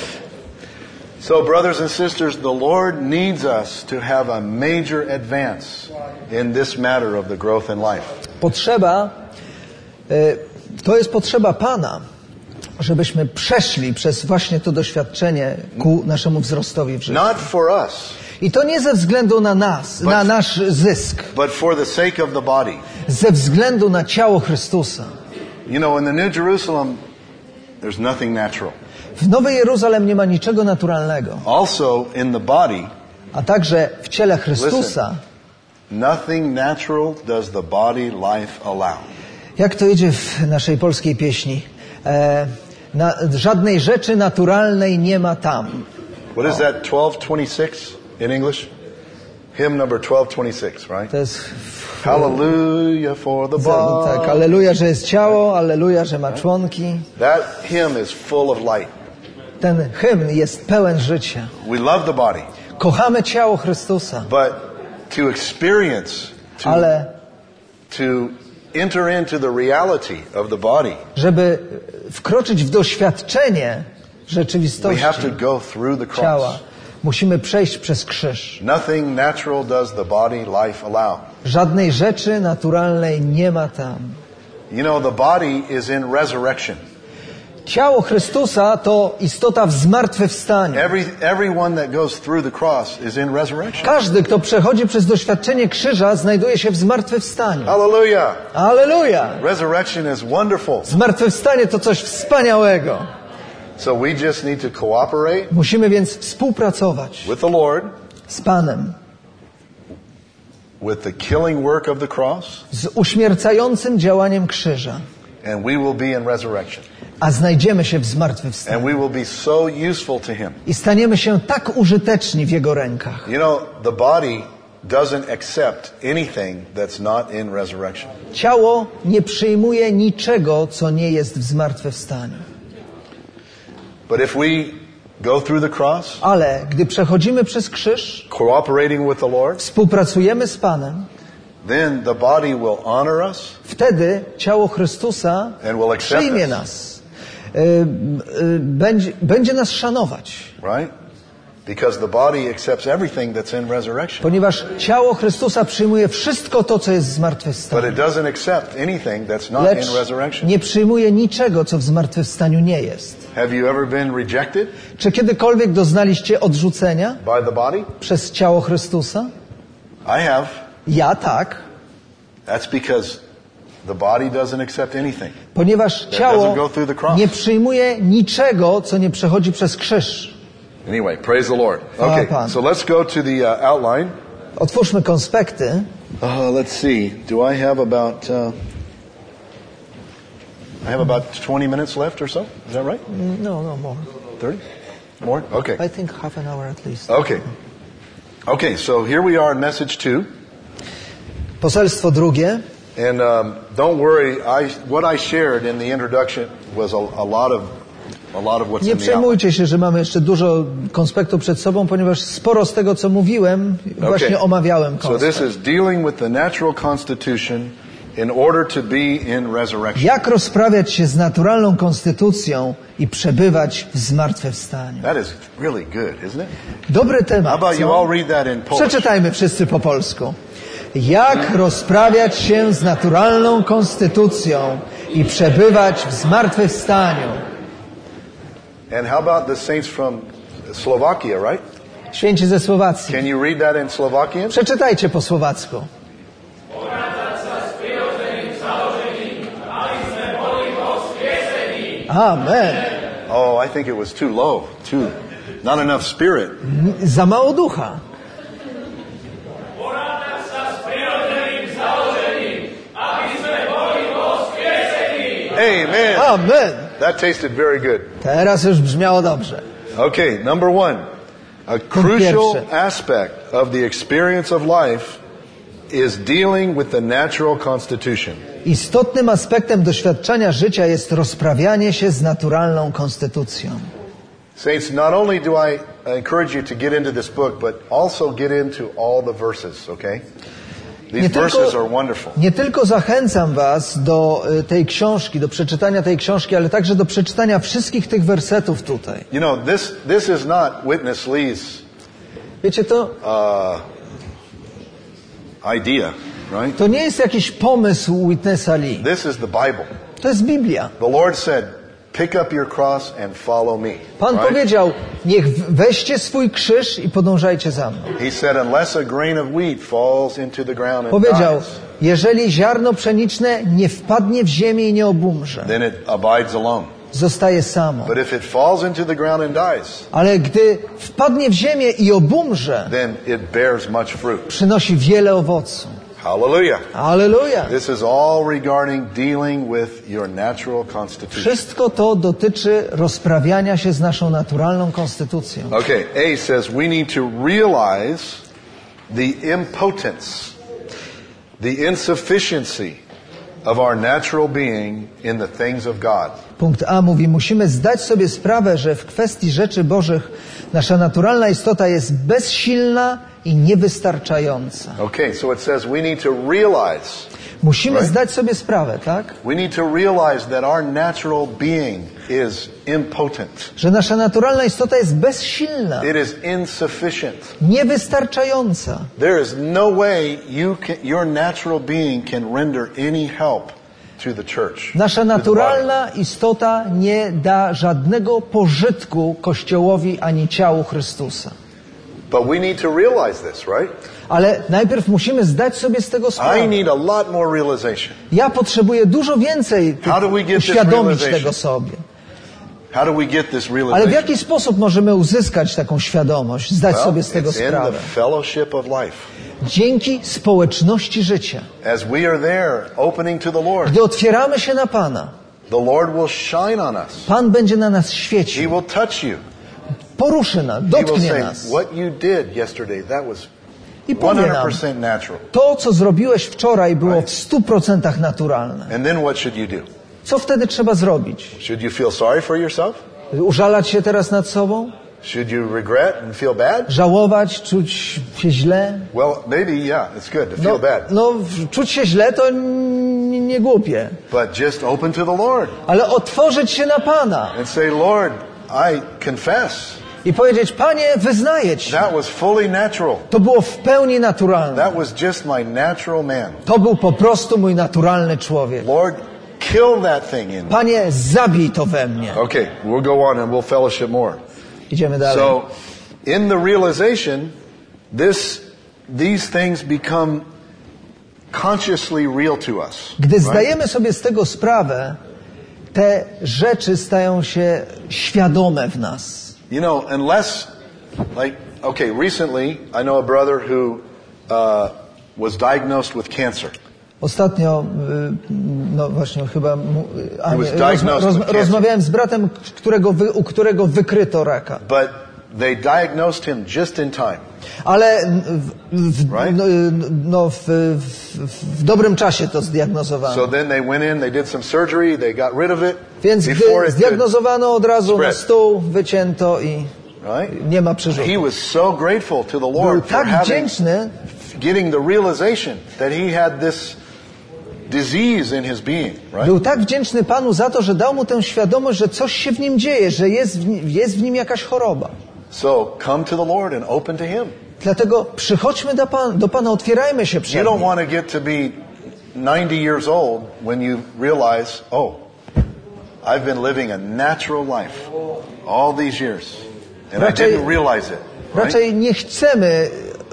So brothers and sisters, the Lord needs us to have a major advance in this matter of the growth in life. Potrzeba, e, to jest potrzeba Pana, żebyśmy przeszli przez właśnie to doświadczenie ku naszemu wzrostowi w życiu. Not for us, I to nie ze względu na nas, na nasz zysk, but for the sake of the body. ze względu na ciało Chrystusa. You know, in the New Jerusalem, there's nothing natural. W Nowej Jeruzalem nie ma niczego naturalnego, Also, in the body, a także w ciele Chrystusa, nothing natural does the body life allow. jak to idzie w naszej polskiej pieśni, e, na, żadnej rzeczy naturalnej nie ma tam. What is that, twelve twenty-six in English? Hymn number twelve twenty-six, right? To jest Hallelujah for the body. tak, alleluja, że jest ciało, alleluja, że ma członki. That hymn is full of light. Ten hymn jest pełen życia. We love the body, Kochamy ciało Chrystusa, but to experience, to, ale to enter into the reality of the body, żeby wkroczyć w doświadczenie we rzeczywistości have to go through the ciała, cross. musimy przejść przez krzyż. Nothing natural does the body life allow. Żadnej rzeczy naturalnej nie ma tam. You know, the body is in resurrection. Ciało Chrystusa to istota w zmartwychwstaniu. Every, everyone that goes through the cross is in resurrection. Każdy, kto przechodzi przez doświadczenie krzyża, znajduje się w zmartwychwstaniu. Hallelujah. Alleluja! Resurrection is wonderful. Zmartwychwstanie to coś wspaniałego. So we just need to cooperate Musimy więc współpracować with the Lord, z Panem, with the killing work of the cross, z uśmiercającym działaniem krzyża, and we will be in resurrection. a znajdziemy się w And zmartwychwstaniu. we will be so useful to Him. I staniemy się tak użyteczni w Jego rękach. You know, the body doesn't accept anything that's not in resurrection. Ciało nie przyjmuje niczego, co nie jest w zmartwychwstaniu. But if we go through the cross, Ale gdy przechodzimy przez krzyż, cooperating with the Lord, współpracujemy z Panem, then the body will honor us Wtedy ciało Chrystusa and will accept przyjmie us. nas. Y, y, będzie, będzie nas szanować. Right? Because the body accepts everything that's in resurrection. Ponieważ ciało Chrystusa przyjmuje wszystko to, co jest w But zmartwychwstaniu. it doesn't accept anything that's not Lecz in resurrection. nie przyjmuje niczego, co w zmartwychwstaniu nie jest. Have you ever been rejected Czy kiedykolwiek doznaliście odrzucenia by the body? przez ciało Chrystusa? I have. Ja tak. That's because the body doesn't accept anything. Ponieważ doesn't ciało go through the cross. nie przyjmuje niczego, co nie przechodzi przez krzyż. Anyway, praise the Lord. Chwała Okay, Panu. so let's go to the uh, outline. Otwórzmy konspekty. Uh, let's see. Do I have about uh, I have about twenty minutes left or so? Is that right? No, no, more. thirty? More? Okay. I think half an hour at least. Okay. Okay, so here we are in message two. Poselstwo drugie. And um, don't worry, I, what I shared in the introduction was a, a lot of a lot of what's Nie in the outline. przejmujcie się, że mamy jeszcze dużo konspektu przed sobą, ponieważ sporo z tego, co mówiłem, właśnie omawiałem So konspekt. this is dealing with the natural constitution in order to be in resurrection. Jak rozprawiać się z naturalną konstytucją i przebywać w zmartwychwstaniu. That is really good, isn't it? Dobry How temat, about you co? all read that in Polish? Przeczytajmy wszyscy po polsku. Jak rozprawiać się z naturalną konstytucją i przebywać w zmartwychwstaniu. And how about the saints from Slovakia, right? Święci ze Słowacji. Can you read that in Slovakian? Przeczytajcie po słowacku. Amen. Oh, I think it was too low, too not enough spirit. Za mało ducha. Amen. Amen. That tasted very good. Teraz już brzmiało dobrze. Okay, number one. A crucial pierwszy. aspect of the experience of life is dealing with the natural constitution. Istotnym aspektem doświadczenia życia jest rozprawianie się z naturalną konstytucją. Saints, not only do I encourage you to get into this book, but also get into all the verses, okay? These Nie verses are tylko, wonderful. nie tylko zachęcam was do y, tej książki, do przeczytania tej książki, ale także do przeczytania wszystkich tych wersetów tutaj. You know, this this is not Witness Lee's Wiecie, to, uh, idea, right? to nie jest jakiś pomysł Witnessa Lee. This is the Bible. To jest Biblia. The Lord said, pick up your cross and follow me. Pan right? powiedział, niech weźcie swój krzyż i podążajcie za mną. He said, unless a grain of wheat falls into the ground and Powiedział, dies, jeżeli ziarno pszeniczne nie wpadnie w ziemię i nie obumrze, then it abides alone. zostaje samo. But if it falls into the ground and dies, Ale gdy wpadnie w ziemię i obumrze, then it bears much fruit. przynosi wiele owocu. Hallelujah. Alleluja! This is all regarding dealing with your natural constitution. Wszystko to dotyczy rozprawiania się z naszą naturalną konstytucją. Okay, A says we need to realize the impotence, the insufficiency of our natural being in the things of God. Punkt A mówi, musimy zdać sobie sprawę, że w kwestii rzeczy Bożych nasza naturalna istota jest bezsilna i niewystarczająca. Okay, so it says we need to realize, Musimy Right. zdać sobie sprawę, tak? we need to realize that our natural being is impotent. Że nasza naturalna istota jest bezsilna, It is insufficient. niewystarczająca. There is no way you can, your natural being can render any help to the church. Nasza to the naturalna istota nie da żadnego pożytku Kościołowi ani ciału Chrystusa. body. But we need to realize this, right? Ale najpierw musimy zdać sobie z tego I sprawę. need a lot more realization. Ja potrzebuję dużo więcej How do we get this uświadomić realization? tego sobie. How do we get this Ale w realization? jaki sposób możemy uzyskać taką świadomość, zdać Well, sobie z tego it's in the sprawę? fellowship of life. Dzięki społeczności życia. As we are there opening to the Lord, Gdy otwieramy się na Pana, the Lord will shine on us. Pan będzie na nas He świecił, will touch you. poruszy nas, He will dotknie say, nas what you did yesterday, that was i powie nam, one hundred percent natural. to co zrobiłeś wczoraj było w stu procentach naturalne. And then what should you do? Co wtedy trzeba zrobić? Should you feel sorry for yourself? Użalać się teraz nad sobą? Should you regret and feel bad? Żałować, czuć się źle? Well, maybe, yeah, it's good to feel No, bad. no w- czuć się źle to n- nie głupie. But just open to the Lord Ale otworzyć się na Pana and say, Lord, I confess. i powiedzieć, Panie, wyznaję Ci. That was fully natural. To było w pełni naturalne. That was just my natural man. To był po prostu mój naturalny człowiek. Lord, kill that thing in me. Panie, zabij to we mnie. Okay, we'll go on and we'll fellowship more. Idziemy dalej. So, in the realization, this, these things become consciously real to us. Gdy right? zdajemy sobie z tego sprawę, te rzeczy stają się świadome w nas. You know, unless, like, okay, recently I know a brother who uh, was diagnosed with cancer. Ostatnio, y, no właśnie chyba, mu- a was nie, diagnosed rozma- with roz- cancer. rozmawiałem z bratem, którego wy, u którego wykryto raka. But they diagnosed him just in time. Ale w, w, Right? no, no w, w, w dobrym czasie to zdiagnozowano. So then they went in, they did some surgery, they got rid of it Więc before gdy it could, zdiagnozowano od razu na spread. stół, wycięto i right? nie ma przerzutu. He was so grateful to the Był Lord for tak having, wdzięczny, getting the realization that he had this disease in his being, right? był tak wdzięczny Panu za to, że dał mu tę świadomość, że coś się w nim dzieje, że jest w nim, jest w nim jakaś choroba. So come to the Lord and open to Him. Dlatego przychodźmy do, Pan, do Pana, otwierajmy się You przed don't Nim. want to get to be ninety years old when you realize, oh, I've been living a natural life all these years and I Raczej- didn't realize it. Right? Raczej nie chcemy,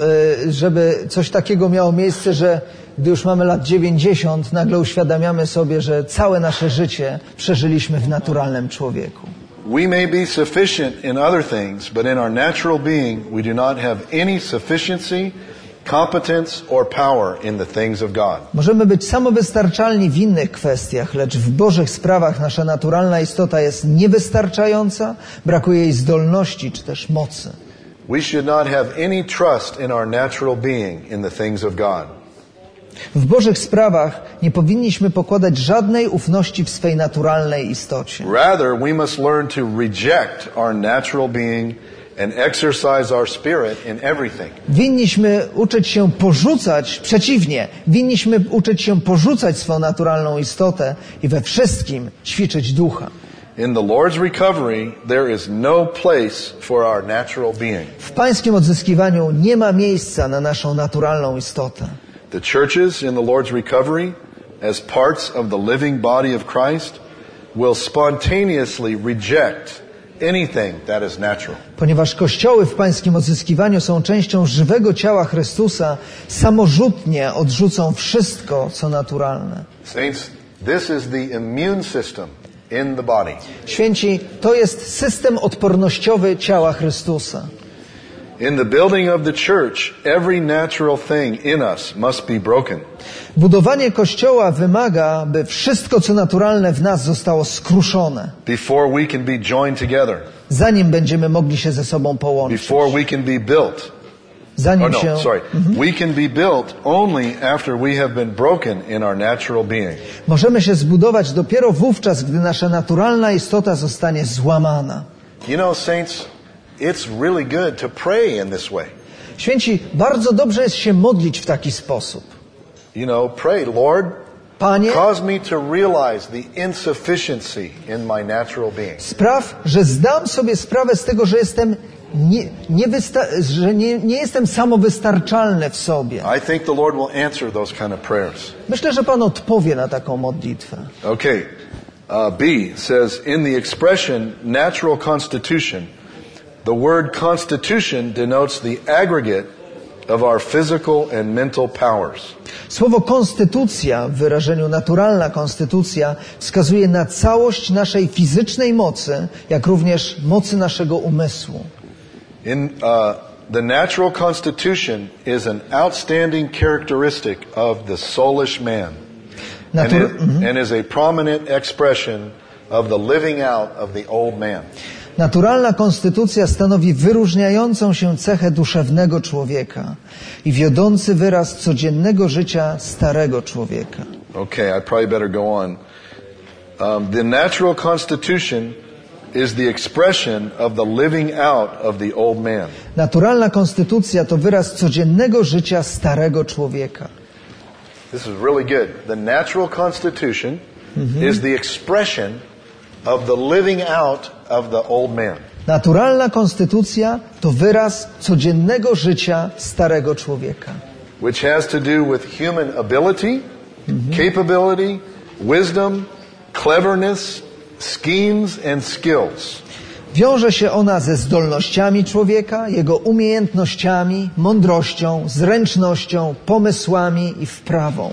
y, żeby coś takiego miało miejsce, że gdy już mamy lat dziewięćdziesiąt, nagle uświadamiamy sobie, że całe nasze życie przeżyliśmy w naturalnym człowieku. We may be sufficient in other things, but in our natural being, we do not have any sufficiency, competence, or power in the things of God. Możemy być samowystarczalni w innych kwestiach, lecz w Bożych sprawach nasza naturalna istota jest niewystarczająca, brakuje jej zdolności czy też mocy. We should not have any trust in our natural being in the things of God. W Bożych sprawach nie powinniśmy pokładać żadnej ufności w swej naturalnej istocie. Rather, we must learn to reject our natural being and exercise our spirit in everything. Winniśmy uczyć się porzucać, przeciwnie, winniśmy uczyć się porzucać swoją naturalną istotę i we wszystkim ćwiczyć ducha. In the Lord's recovery, there is no place for our natural being. W Pańskim odzyskiwaniu nie ma miejsca na naszą naturalną istotę. The churches in the Lord's recovery, as parts of the living body of Christ, will spontaneously reject anything that is natural. Ponieważ kościoły w Pańskim odzyskiwaniu są częścią żywego ciała Chrystusa, samorzutnie odrzucą wszystko, co naturalne. Saints, this is the immune system in the body. Święci, to jest system odpornościowy ciała Chrystusa. In the building of the church, every natural thing in us must be broken. Budowanie Kościoła wymaga, by wszystko, co naturalne w nas zostało skruszone, Before we can be joined together. zanim będziemy mogli się ze sobą połączyć. Before we can be built. Zanim Oh no, się... sorry. We can be built only after we have been broken in our natural being. Możemy się zbudować dopiero wówczas, gdy nasza naturalna istota zostanie złamana. You know, saints, it's really good to pray in this way. Święci, bardzo dobrze jest się modlić w taki sposób. You know, pray, Lord, Panie, cause me to realize the insufficiency in my natural being. spraw, że zdam sobie sprawę z tego, że jestem nie, nie wysta- że nie, nie jestem samowystarczalny w sobie. I think the Lord will answer those kind of prayers. Myślę, że Pan odpowie na taką modlitwę. Okay. Uh, B says, in the expression natural constitution, the word constitution denotes the aggregate of our physical and mental powers. Słowo konstytucja w wyrażeniu naturalna konstytucja wskazuje na całość naszej fizycznej mocy, jak również mocy naszego umysłu. In uh, the natural constitution is an outstanding characteristic of the soulish man, and, Natur- it, and is a prominent expression of the living out of the old man. Naturalna konstytucja stanowi wyróżniającą się cechę duszewnego człowieka i wiodący wyraz codziennego życia starego człowieka. Okay, I probably better go on. Um, the natural constitution is the expression of the living out of the old man. Naturalna konstytucja to wyraz codziennego życia starego człowieka. This is really good. The natural constitution mm-hmm. is the expression of the living out of the old man. Naturalna konstytucja to wyraz codziennego życia starego człowieka. Which has to do with human ability, mm-hmm. capability, wisdom, cleverness, schemes and skills. Wiąże się ona ze zdolnościami człowieka, jego umiejętnościami, mądrością, zręcznością, pomysłami i wprawą.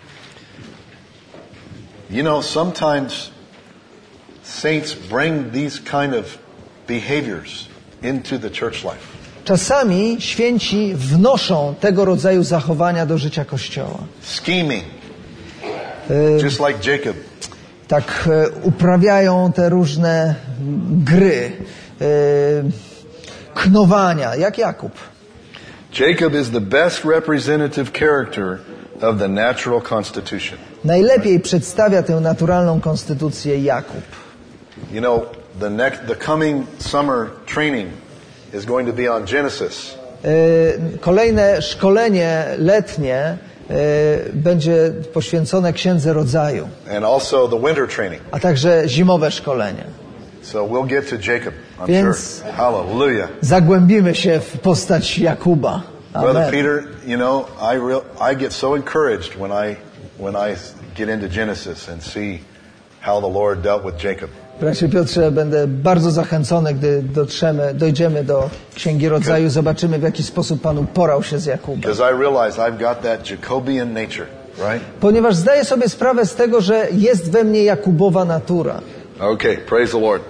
You know, sometimes saints bring these kind of behaviors into the church life. Czasami święci wnoszą tego rodzaju zachowania do życia Kościoła. Scheming, y- just like Jacob. Tak e, uprawiają te różne gry, e, knowania, jak Jakub. Jacob is the best representative character of the natural constitution. Najlepiej przedstawia tę naturalną konstytucję Jakub. You know, the next, the coming summer training is going to be on Genesis. E, kolejne szkolenie letnie będzie poświęcone Księdze Rodzaju. And also the winter training. A także zimowe szkolenie. So we'll get to Jacob, I'm Więc sure. Hallelujah. Zagłębimy się w postać Jakuba. Amen. Brother Peter, you know, I real, I get so encouraged when I when I get into Genesis and see how the Lord dealt with Jacob. Bracie Piotrze, będę bardzo zachęcony, gdy dotrzemy, dojdziemy do Księgi Rodzaju, zobaczymy, w jaki sposób Pan uporał się z Jakubem. Because I realize I've got that Jacobian nature, right? Ponieważ zdaję sobie sprawę z tego, że jest we mnie Jakubowa natura. Okay, praise the Lord.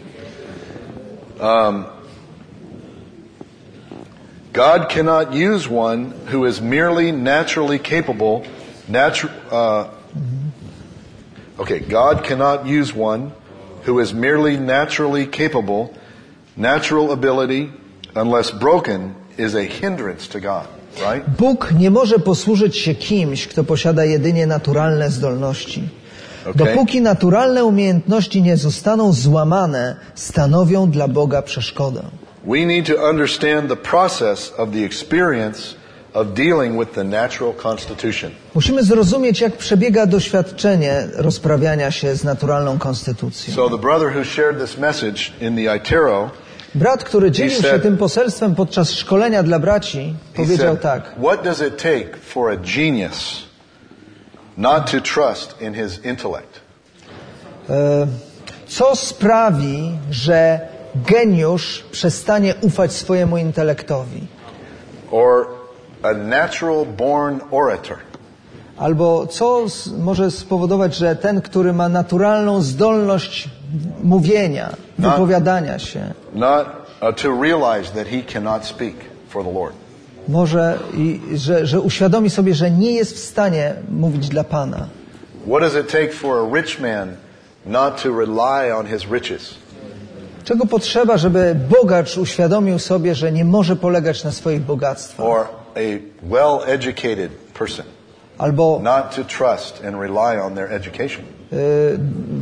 Um, God cannot use one who is merely naturally capable, natu- uh, okay, God cannot use one who is merely naturally capable, natural ability, unless broken, is a hindrance to God, right? Bóg nie może posłużyć się kimś, kto posiada jedynie naturalne zdolności. Okay. Dopóki naturalne umiejętności nie zostaną złamane, stanowią dla Boga przeszkodę. We need to understand the process of the experience of dealing with the natural constitution. Musimy zrozumieć, jak przebiega doświadczenie rozprawiania się z naturalną konstytucją. So the brother who shared this message in the Itero, Brat, który dzielił said, się tym poselstwem podczas szkolenia dla braci, powiedział said, tak. what does it take for a genius not to trust in his intellect? E, co sprawi, że geniusz przestanie ufać swojemu intelektowi? Or a natural born orator? Albo co s- może spowodować, że ten, który ma naturalną zdolność mówienia, Not- wypowiadania się, Not uh, to realize that he cannot speak for the Lord. może i że, że uświadomi sobie, że nie jest w stanie mówić dla Pana. What does it take for a rich man not to rely on his riches? Czego potrzeba, żeby bogacz uświadomił sobie, że nie może polegać na swoich bogactwach? Or a well-educated person Albo not to trust and rely on their education? y,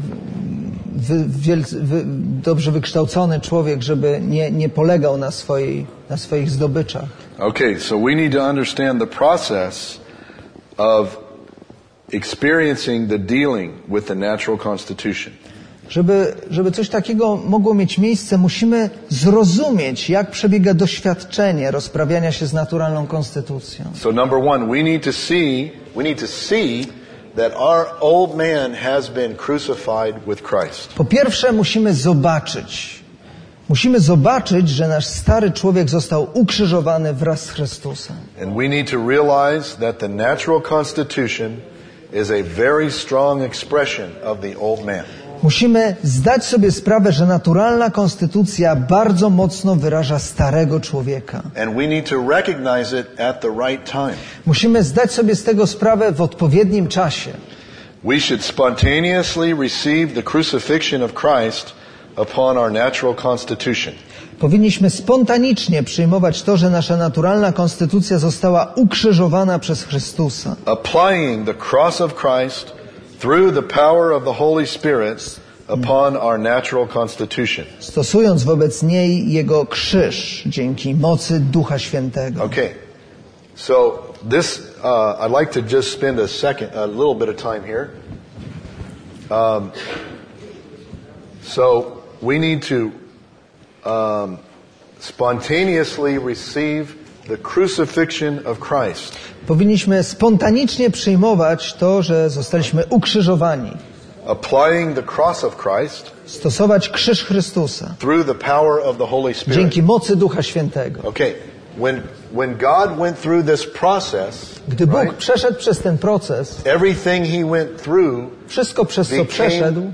wy, wielc, wy, dobrze wykształcony człowiek, żeby nie, nie polegał na, swojej, na swoich zdobyczach. Okay, so we need to understand the process of experiencing the dealing with the natural constitution. Żeby, żeby coś takiego mogło mieć miejsce, musimy zrozumieć, jak przebiega doświadczenie rozprawiania się z naturalną konstytucją. So number one, we need to see, we need to see that our old man has been crucified with Christ. Po pierwsze, musimy zobaczyć, musimy zobaczyć, że nasz stary człowiek został ukrzyżowany wraz z Chrystusem. And we need to realize that the natural constitution is a very strong expression of the old man. Musimy zdać sobie sprawę, że naturalna konstytucja bardzo mocno wyraża starego człowieka. And we need to recognize it at the right time. Musimy zdać sobie z tego sprawę w odpowiednim czasie. We should spontaneously receive the crucifixion of Christ upon our natural constitution. Powinniśmy spontanicznie przyjmować to, że nasza naturalna konstytucja została ukrzyżowana przez Chrystusa. Applying the cross of Christ through the power of the Holy Spirit upon our natural constitution. stosując wobec niej Jego krzyż dzięki mocy Ducha Świętego. Okay. So this, uh, I'd like to just spend a second, a little bit of time here. Um, so we need to um, spontaneously receive the crucifixion of Christ. Powinniśmy spontanicznie przyjmować to, że zostaliśmy ukrzyżowani. Applying the cross of Christ Stosować krzyż Chrystusa through the power of the Holy Spirit. dzięki mocy Ducha Świętego. Okay. When when God went through this process, Gdy Bóg right, przeszedł przez ten proces, everything he went through wszystko przez co became przeszedł,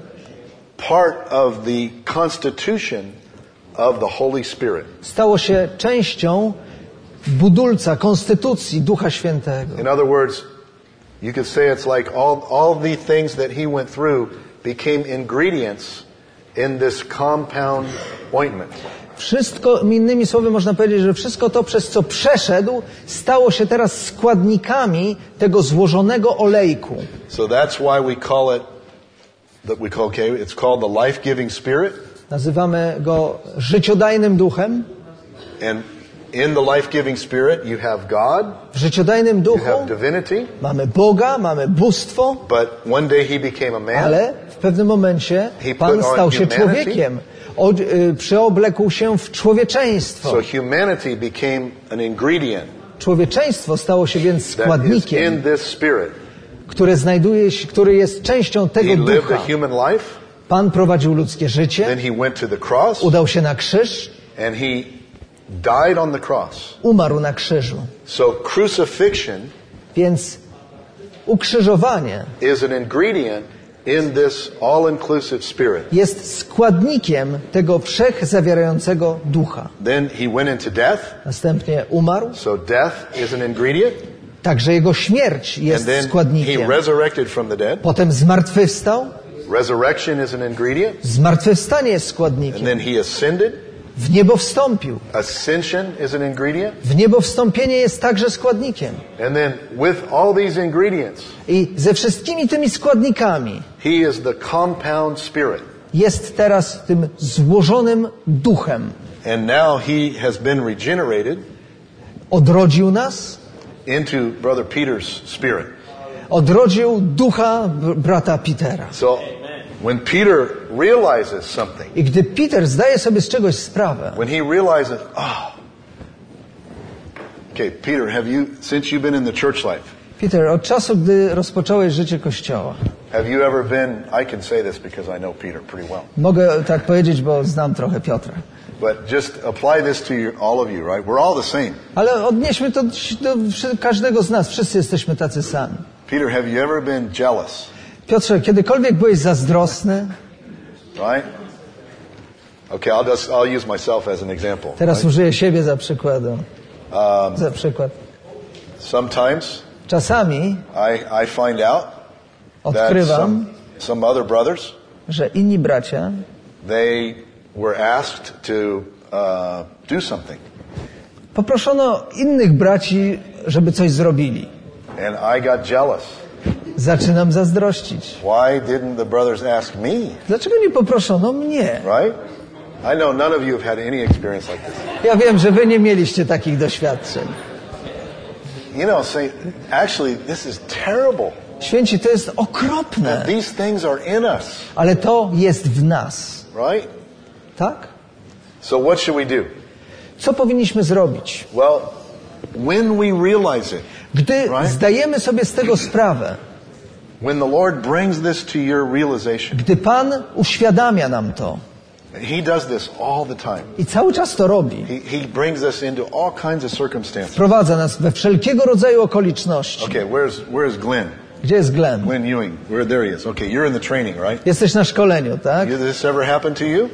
part of the constitution of the Holy Spirit. stało się częścią budulca, konstytucji Ducha Świętego. In other words, you could say it's like all, all the things that he went through became ingredients in this compound ointment. Wszystko, innymi słowy można powiedzieć, że wszystko to, przez co przeszedł, stało się teraz składnikami tego złożonego olejku. So that's why we call it, that we call, okay, it's called the life-giving spirit. Nazywamy go życiodajnym duchem. And in the life-giving spirit, you have God, W życiodajnym you duchu have divinity, mamy Boga, mamy bóstwo, but one day he became a man. ale w pewnym momencie He Pan put on stał się humanity. człowiekiem. Od, y, przyoblekł się w człowieczeństwo. So humanity became an ingredient Człowieczeństwo stało się więc that is in składnikiem, this spirit. które znajduje się, który jest częścią He tego lived ducha. a human life, Pan prowadził ludzkie życie, then he went to the cross, udał się na krzyż, and he died on the cross. umarł na krzyżu. So crucifixion Więc ukrzyżowanie is an ingredient in this all-inclusive spirit. jest składnikiem tego wszechzawierającego ducha. Then he went into death, Następnie umarł, so death is an ingredient, także jego śmierć and jest then he składnikiem. resurrected from the dead. Potem zmartwychwstał, Resurrection is an ingredient, zmartwychwstanie jest and składnikiem. then he ascended. W niebo wstąpił. Ascension is an ingredient, W niebo wstąpienie jest także składnikiem. and then with all these ingredients, I ze wszystkimi tymi składnikami he is the compound spirit. jest teraz tym złożonym duchem. And now he has been regenerated Odrodził nas, into Brother Peter's spirit. odrodził ducha br- brata Petera. So when Peter realizes something, I gdy Peter zdaje sobie z czegoś sprawę, when he realizes, oh, okay, Peter, have you, since you've been in the church life, Peter, od czasu, gdy rozpocząłeś życie Kościoła, have you ever been, I can say this because I know Peter pretty well, mogę tak powiedzieć, bo znam trochę Piotra, but just apply this to your, all of you, right? We're all the same. ale odnieśmy to do wszy- każdego z nas. Wszyscy jesteśmy tacy sami. Peter, have you ever been jealous, Piotrze, kiedykolwiek byłeś zazdrosny? right? Okay, I'll just, I'll use myself as an example. Teraz right? użyję siebie za przykładu. Um, Za przykład. sometimes Czasami I, I find out that odkrywam, some, some other brothers, że inni bracia they were asked to uh, do something. poproszono innych braci, żeby coś zrobili. And I got jealous. Zaczynam zazdrościć. Why didn't the brothers ask me? Dlaczego nie poproszono mnie? Right? I know none of you have had any experience like this. Ja wiem, że wy nie mieliście takich doświadczeń. You know, say, actually, this is terrible. Święci, to jest okropne, These things are in us, ale to jest w nas. right? Tak? So what should we do? Co powinniśmy zrobić? Well, when we realize it, Gdy Right. zdajemy sobie z tego sprawę, when the Lord brings this to your realization, gdy Pan uświadamia nam to He does this all the time. i cały czas to robi, He, he brings us into all kinds of circumstances. wprowadza nas we wszelkiego rodzaju okoliczności. Okay, where's where's Glenn? Gdzie jest Glenn? Glenn Ewing. Where there he is. Okay, you're in the training, right? Jesteś na szkoleniu, tak? Did this ever happen to you?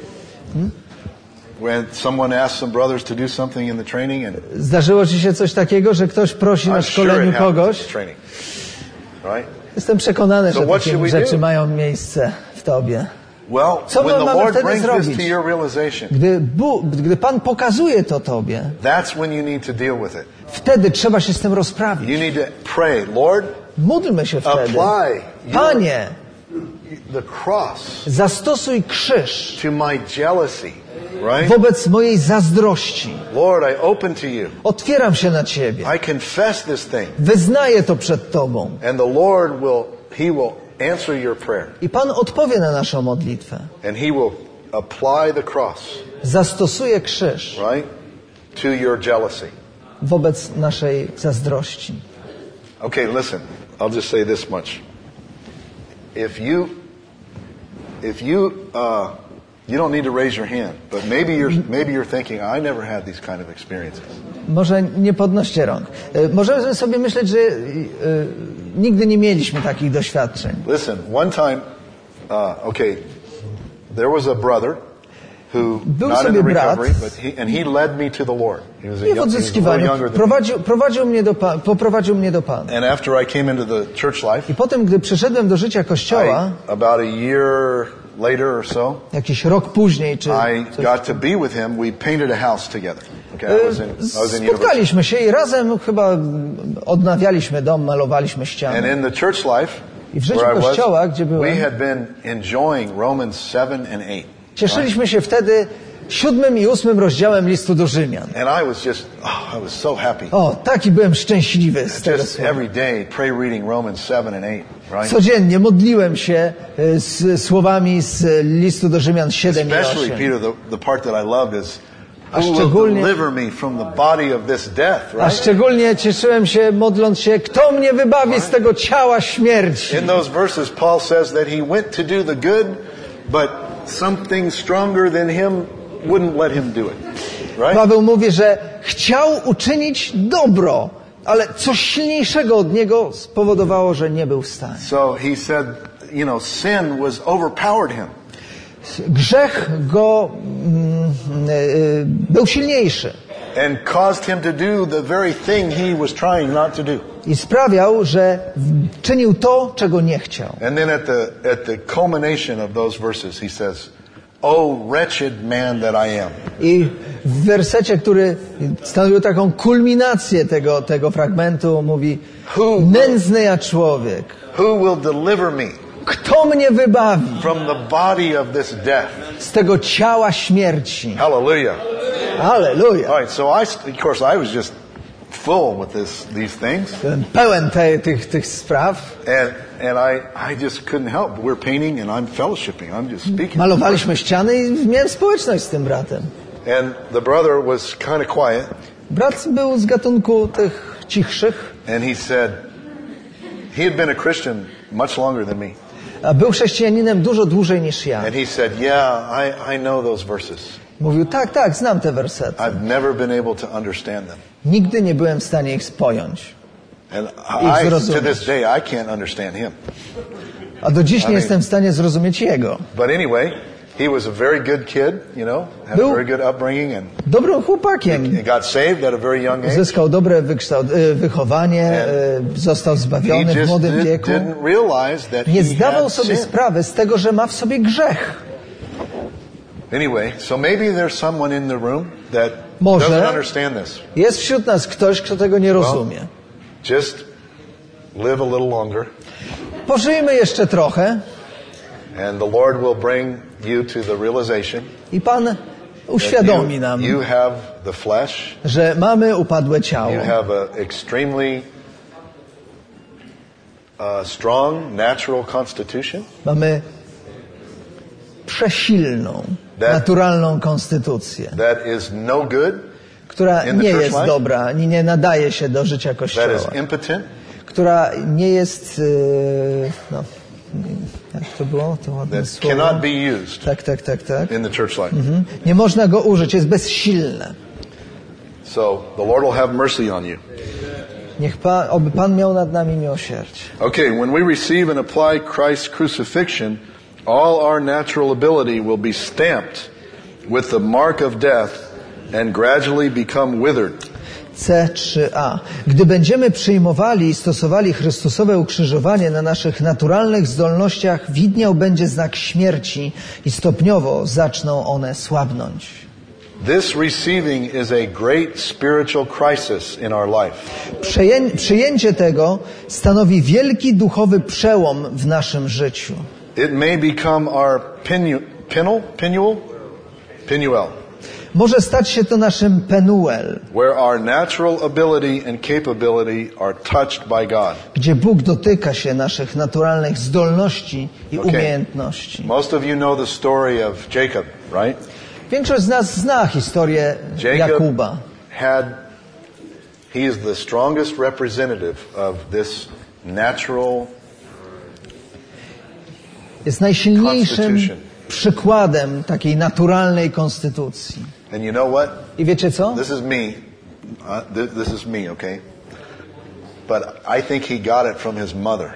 When someone asks some brothers to do something in the training, and Zdarzyło ci się coś takiego, że ktoś prosi na I'm sure szkoleniu it happens in kogoś? the training, right? Jestem przekonany, So że what takie should we rzeczy do? mają miejsce w tobie. Well, Co when my the mamy Lord wtedy brings this zrobić? to your realization, Gdy, Bóg, gdy Pan pokazuje to tobie, that's when you need to deal with it. wtedy trzeba się z tym rozprawić. You need to pray, Lord, Módlmy się wtedy. apply your, Panie, the cross Zastosuj krzyż to my jealousy, right? wobec mojej zazdrości. Lord, I open to you. Otwieram się na Ciebie. I confess this thing. Wyznaję to przed Tobą. And the Lord will, He will answer your prayer. I Pan odpowie na naszą modlitwę. And He will apply the cross, Zastosuje krzyż right, to your jealousy. wobec naszej zazdrości. Okay, listen. I'll just say this much. If you, if you, uh, you don't need to raise your hand, but maybe you're, maybe you're thinking, I never had these kind of experiences. Może nie podnoście rąk. E, Możemy sobie myśleć, że e, nigdy nie mieliśmy takich doświadczeń. Listen, one time, uh, okay, there was a brother who, Był not in sobie the brat recovery, but he, and he led me to the Lord. He was a I w young, he was a little odzyskiwaniu younger than me. prowadził, prowadził mnie do pa, poprowadził mnie do Pana. And after I came into the church life, I potem, gdy przyszedłem do życia Kościoła, I, about a year later or so, jakiś rok później, czy I coś, got to be with him. We painted a house together. Okay, I was in, I was in university. spotkaliśmy się i razem chyba odnawialiśmy dom, malowaliśmy And ściany. in the church life, I w życiu where I was, Kościoła, gdzie byłem, we had been enjoying Romans seven and eight. cieszyliśmy się wtedy siódmym i ósmym rozdziałem listu do Rzymian. And I was just, oh, I was so happy. O, taki byłem szczęśliwy z tego Just słowa. every day, pray reading Romans seven and eight, right? Codziennie modliłem się e, z słowami z listu do Rzymian siedem i Especially, osiem. Peter, the, the part that I loved is, A who will szczególnie- deliver me from the body of this death, A right? szczególnie cieszyłem się, modląc się, kto mnie wybawi z tego ciała śmierci. In those verses, Paul says that he went to do the good, but something stronger than him wouldn't let him do it, right? Paweł mówi, że chciał uczynić dobro, ale coś silniejszego od niego spowodowało, że nie był w stanie. So he said, you know, sin was overpowered him. Grzech go mm, y, był silniejszy And caused him to do the very thing he was trying not to do. i sprawiał, że czynił to, czego nie chciał. And then at the at the culmination of those verses, he says, "Oh wretched man that I am." I w wersecie, który stanowił taką kulminację tego, tego fragmentu, mówi: Who- nędzny ja człowiek, Who will deliver me kto mnie wybawi from the body of this death? z tego ciała śmierci? Hallelujah. Halleluja! All right, so I, of course, I was just full with this, these things, Byłem pełen te, tych, tych spraw. and and I, I just couldn't help. We're painting, and I'm fellowshipping. I'm just speaking. Malowaliśmy ściany i miałem społeczność z tym bratem. And the brother was kind of quiet, Brat był z gatunku tych cichszych, and he said, he had been a Christian much longer than me, a był chrześcijaninem dużo dłużej niż ja. and he said, "Yeah, I, I know those verses. Mówił: tak, tak, znam te wersety. I've never been able to understand them, Nigdy nie byłem w stanie ich pojąć. and Ich I, to zrozumieć. this day, I can't understand him." A do dziś nie mean- jestem w stanie zrozumieć jego. But anyway, he was a very good kid, you know, had Był- a very good upbringing, and Dobrym chłopakiem. he got saved at a very young age. Zyskał dobre wykształt- e, wychowanie, e, został He zbawiony w just młodym did, wieku. didn't realize that Nie he zdawał had sobie sin. sprawy z tego, że ma w sobie grzech. Anyway, so maybe there's someone in the room that Może- doesn't understand this. Jest wśród nas ktoś, kto tego nie rozumie. Just live a little longer, Pożyjmy jeszcze trochę and the Lord will bring you to the realization i Pan that uświadomi you, nam, you have the flesh, że mamy upadłe ciało. you have an extremely uh, strong natural constitution Mamy przesilną, That- naturalną konstytucję, that is no good, która in the nie church jest life? dobra, ani nie nadaje się do życia that Kościoła, is impotent, która nie jest, yy, no, jak to było, to ładne that słowo. cannot be used Tak, tak, tak, tak. in the church life. Mhm. Nie można go użyć, jest bezsilne. So the Lord will have mercy on you. Niech Pan, oby Pan miał nad nami miłosierdzie. Okay, when we receive and apply Christ's crucifixion, all our natural ability will be stamped with the mark of death and gradually become withered. C trzy a. Gdy będziemy przyjmowali i stosowali Chrystusowe ukrzyżowanie na naszych naturalnych zdolnościach, widniał będzie znak śmierci i stopniowo zaczną one słabnąć. This receiving is a great spiritual crisis in our life. Przyję- przyjęcie tego stanowi wielki duchowy przełom w naszym życiu. It may become our pinu, pinul, pinual, pinuel, Może stać się to naszym Penuel, where our natural ability and capability are touched by God. gdzie Bóg dotyka się naszych naturalnych zdolności i Okay. umiejętności. Most of you know the story of Jacob, right? Większość z nas zna historię Jacob Jakuba. had, he is the strongest representative of this natural Jest najsilniejszym Constitution. przykładem takiej naturalnej konstytucji. And you know what? I wiecie co? This is me. Uh, th- this is me, okay? But I think he got it from his mother.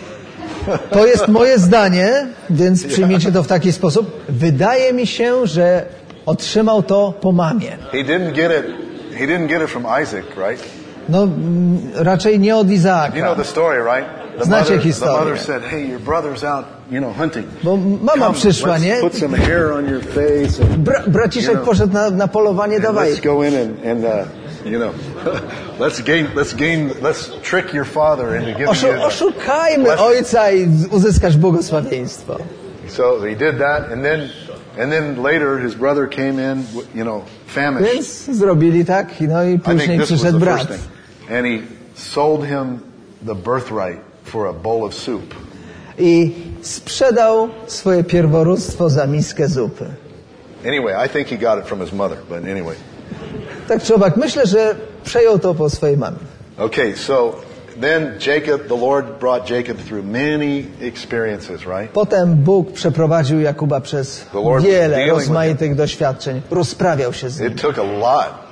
To jest moje zdanie, więc przyjmijcie to w taki sposób. Wydaje mi się, że otrzymał to po mamie. He didn't get it. He didn't get it from Isaac, right? No mm, raczej nie od You Izaaka. know the story, right? The Znacie mother, the historię. mother said, "Hey, your brother's out, you know, hunting. Bo mama Come, przyszła, let's nie? put some hair on your face and, Bra- braciszek You know. poszedł na, na polowanie, and dawaj. let's go in and, and uh, you know, let's gain, let's gain, let's trick your father into giving Oszu- you." a oszukajmy blessing." ojca i uzyskasz błogosławieństwo. So he did that, and then, and then later his brother came in, you know, famished. Więc zrobili tak, no i I później think this was przyszedł the brat. first thing. And he sold him the birthright for a bowl of soup. I sprzedał swoje pierworództwo za miskę zupy. Anyway, I think he got it from his mother, but anyway. Tak czy owak, myślę, że przejął to po swojej mamie. Okay, so then Jacob, the Lord brought Jacob through many experiences, right? Potem Bóg przeprowadził Jakuba przez The Lord was wiele dealing with rozmaitych doświadczeń. Rozprawiał się z nim. It took a lot.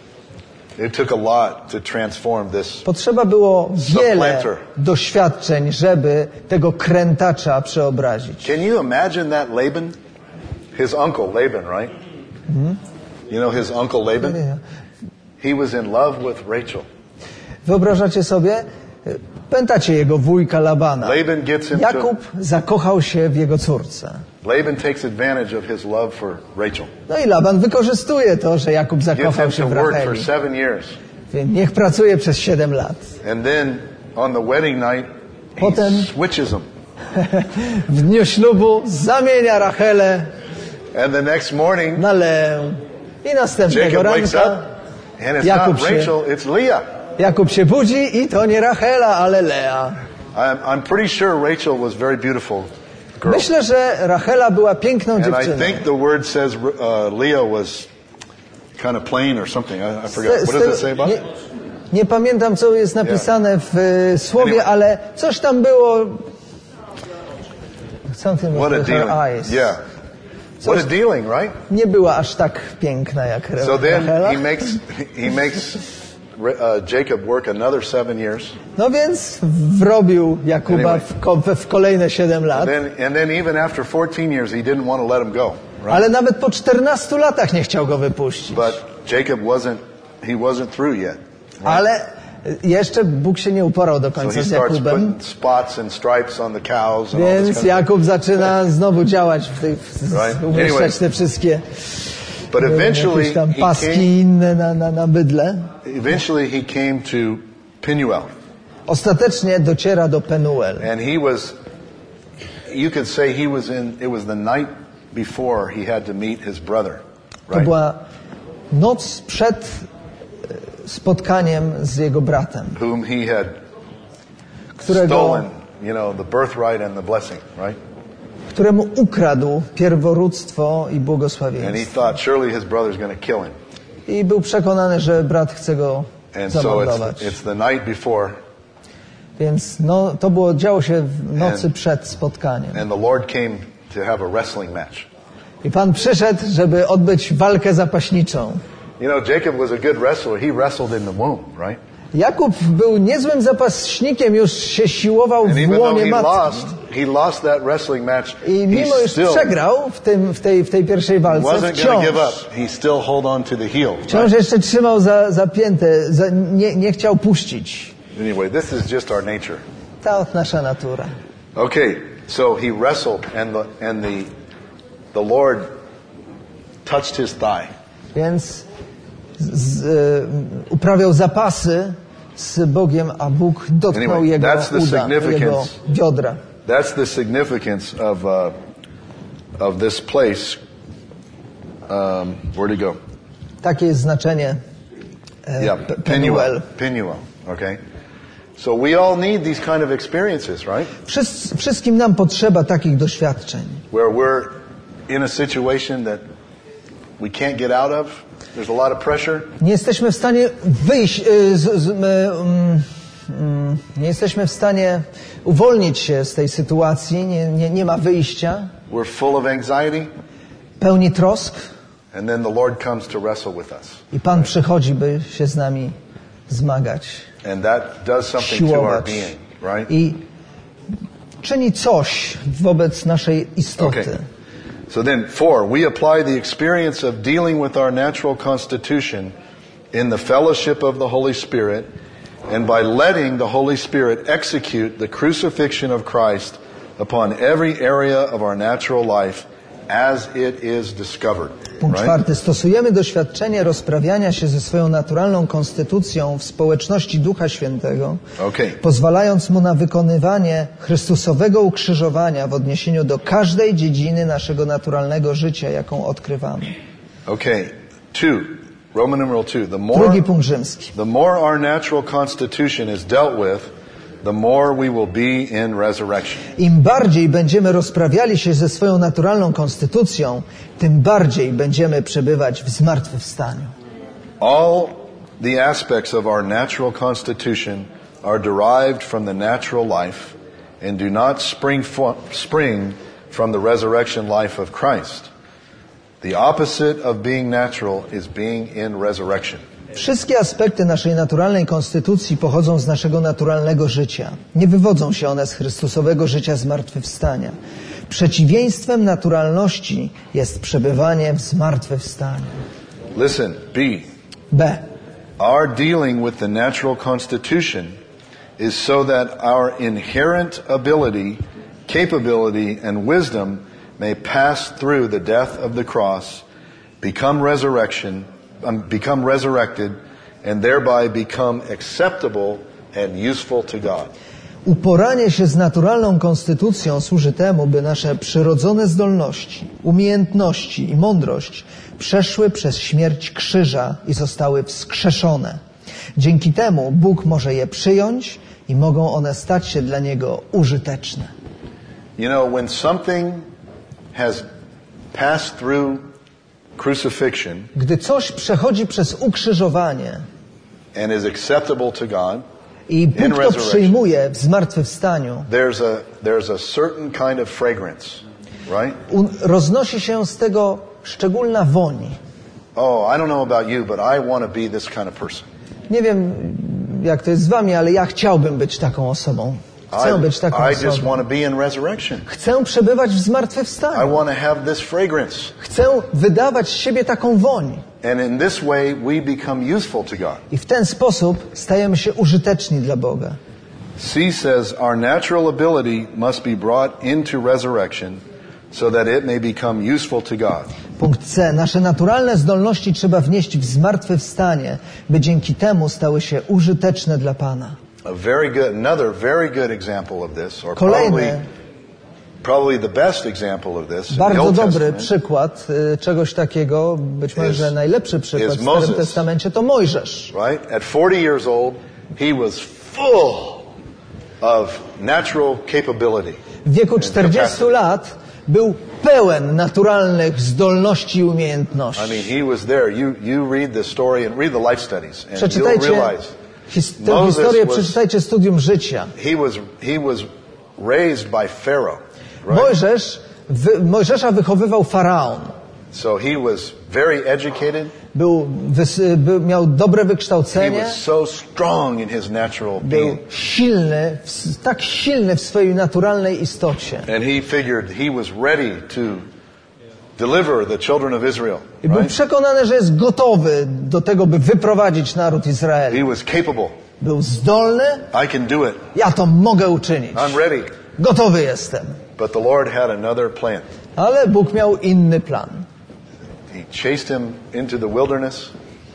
It took a lot to transform this. Potrzeba było wiele Supplanter. doświadczeń, żeby tego krętacza przeobrazić. Can you imagine that Laban? His uncle, Laban, right? You know his uncle Laban? He was in love with Rachel. Wyobrażacie sobie? Pamiętacie jego wujka Labana. Laban gets him to, Jakub zakochał się w jego córce. Laban takes advantage of his love for Rachel. No i Laban wykorzystuje to, że Jakub Gets zakochał him się to w work for Racheli. seven years. Więc niech pracuje przez siedem lat. And then on the wedding night, he Potem- switches them. W dniu ślubu zamienia Rachelę And the next morning, na Leę. I następnego Jacob wakes ranka up, and it's Jakub not się- Rachel, it's Leah. Jakub się budzi i to nie Rachela, ale Lea. I'm, I'm pretty sure Rachel was very beautiful girl. Myślę, że Rachela była piękną And I dziewczyną. think the word says uh, Leah was kind of plain or something. I, I forgot. Z- z What does tego- it say about nie, it? nie pamiętam, co jest napisane w y, słowie, Anyway. ale coś tam było. Something What a with her dealing. eyes. Yeah. What a dealing, right? Nie była aż tak piękna jak Ra- So then Rachela. he makes he makes uh, Jacob work another seven years. No więc wrobił Jakuba Anyway. w, ko- w, w kolejne siedem lat. Then and then even after fourteen years, he didn't want to let him go. Right? Ale nawet po czternastu latach nie chciał go wypuścić. But Jacob wasn't he wasn't through yet. Right? Ale jeszcze Bóg się nie uporał do So końca he z starts Jakubem. putting spots and stripes on the cows and all this Więc kind of Jakub zaczyna znowu działać w tych, w, Right. umieszczać Anyway. te wszystkie thing. But e, eventually jakieś tam he paski came, inne na, na, na bydle. eventually he came to Penuel. Ostatecznie dociera do Penuel. And he was, you could say he was in, it was the night before he had to meet his brother, To right? była noc przed e, spotkaniem z jego bratem, Whom he had którego, stolen, you know, the birthright and the blessing, right? któremu ukradł pierworództwo i And he błogosławieństwo. thought surely his brother's going to kill him. I był przekonany, że brat chce go And so zamordować. it's, it's the night before, Więc no, to było, działo się w nocy And- przed spotkaniem. and the Lord came to have a wrestling match. I Pan przyszedł, żeby odbyć walkę zapaśniczą. You know, Jacob was a good wrestler. He wrestled in the womb, right? Jakub był niezłym zapaśnikiem, już się siłował And w even though łonie he matki. lost, he lost that wrestling match. I He mimo, iż still przegrał w, tym, w, tej, w tej pierwszej walce, wasn't going to wciąż, give up. He still hold on to the heel. wciąż Right? jeszcze trzymał za, za piętę, za, nie, nie chciał puścić. Anyway, this is just our nature. Ta nasza natura. Okay, so he wrestled, and the and the the Lord touched his thigh. Więc z, e, uprawiał zapasy z Bogiem, a Bóg dotknął Anyway, jego that's the uda, significance. jego biodra. that's the significance of uh, of this place. Um, where'd it go? Takie jest znaczenie e, Yeah, P- Penuel. Penuel. Okay. So we all need these kind of experiences, right? Wszyscy, wszystkim nam potrzeba takich doświadczeń, Where we're in a situation that we can't get out of. There's a lot of pressure. nie jesteśmy w stanie wyjść, y, z, z, y, mm, mm, nie jesteśmy w stanie uwolnić się z tej sytuacji, nie, nie, nie ma wyjścia, We're full of anxiety. pełni trosk And then the Lord comes to wrestle with us. i Pan przychodzi, by się z nami zmagać, And that does something to our siłować being, right? i czyni coś wobec naszej istoty. Okay. So then, four, we apply the experience of dealing with our natural constitution in the fellowship of the Holy Spirit and by letting the Holy Spirit execute the crucifixion of Christ upon every area of our natural life as it is discovered. Punkt Right? czwarty. Stosujemy doświadczenie rozprawiania się ze swoją naturalną konstytucją w społeczności Ducha Świętego, Okay. pozwalając mu na wykonywanie Chrystusowego ukrzyżowania w odniesieniu do każdej dziedziny naszego naturalnego życia, jaką odkrywamy. Okay. Two. Roman numeral two. The more, Drugi punkt rzymski. the more our natural constitution is dealt with, the more we will be in resurrection. Im bardziej będziemy rozprawiali się ze swoją naturalną konstytucją, tym bardziej będziemy przebywać w zmartwychwstaniu. All the aspects of our natural constitution are derived from the natural life and do not spring, fo- spring from the resurrection life of Christ. The opposite of being natural is being in resurrection. Wszystkie aspekty naszej naturalnej konstytucji pochodzą z naszego naturalnego życia. Nie wywodzą się one z Chrystusowego życia zmartwychwstania. Przeciwieństwem naturalności jest przebywanie w zmartwychwstaniu. Listen, B. B. Our dealing with the natural constitution is so that our inherent ability, capability, and wisdom may pass through the death of the cross, become resurrection, um, become resurrected, and thereby become acceptable and useful to God. Uporanie się z naturalną konstytucją służy temu, by nasze przyrodzone zdolności, umiejętności i mądrość przeszły przez śmierć krzyża i zostały wskrzeszone. Dzięki temu Bóg może je przyjąć i mogą one stać się dla Niego użyteczne. You know, when something has passed through crucifixion Gdy coś przechodzi przez ukrzyżowanie and is acceptable to God, i Bóg to resurrection. przyjmuje w zmartwychwstaniu, there's a there's a certain kind of fragrance, right? un- roznosi się z tego szczególna woń. Oh, I don't know about you, but I want to be this kind of person. Nie wiem, jak to jest z wami, ale ja chciałbym być taką osobą. Chcę być taką I, I just osobą. want to be in resurrection. Chcę przebywać w I zmartwychwstaniu. want to have this fragrance. Chcę wydawać z siebie taką woń. And in this way, we become useful to God. I w ten sposób stajemy się użyteczni dla Boga. C says our natural ability must be brought into resurrection so that it may become useful to God. Punkt C. Nasze naturalne zdolności trzeba wnieść w zmartwychwstanie, by dzięki temu stały się użyteczne dla Pana. A very good, another very good example of this, or Kolejny, probably, probably the best example of this in the bardzo Old dobry Testament przykład y, czegoś takiego, być może is- najlepszy przykład is w Starym Moses. Testamencie to Mojżesz. right? At forty years old, he was full of natural capability. W wieku czterdziestu capacity. lat był pełen naturalnych zdolności i I umiejętności. mean, he was there. You you read the story and read the life studies, and you'll Przeczytajcie realize his, tę Moses historię, was- przeczytajcie studium życia. he was he was raised by Pharaoh, right? Mojżesz, wy, Mojżesza wychowywał faraon. So he was very educated. Był, wys, był, miał dobre He wykształcenie. was so strong in his natural Był being, silny, w, tak silny w swojej naturalnej istocie. and he figured he was ready to deliver the children of Israel. I był Right? przekonany, że jest gotowy do tego, by wyprowadzić naród Izraela. He was capable. Był zdolny, I can do it. ja to mogę uczynić. I'm ready. Gotowy jestem. But the Lord had another plan. Ale Bóg miał inny plan. He chased him into the wilderness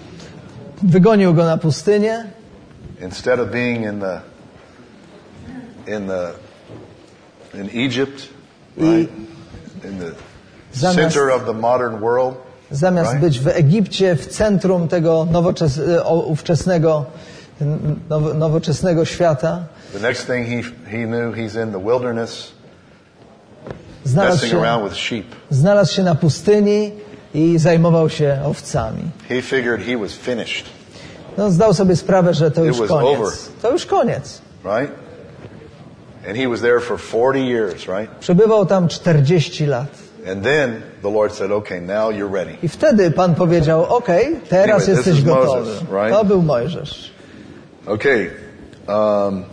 Wygonił go na pustynię. instead of being in the in the in Egypt, right? In the Zamiast- center of the modern world. Zamiast Right. być w Egipcie, w centrum tego nowoczes, o, ówczesnego, now, nowoczesnego świata, The next thing he he knew, he's in the wilderness, znalazł messing się, around with sheep. znalazł się na pustyni i zajmował się owcami. He figured he was finished, No, zdał sobie sprawę, że to It już was koniec. over. To już koniec. right? And he was there for forty years, right? Przebywał tam czterdzieści lat. And then the Lord said, "Okay, now you're ready." I wtedy Pan powiedział, okej, teraz Anyway, this jesteś is gotowy. Moses, right? To był Mojżesz. Okay. Um,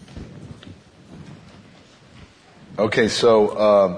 okay, so um,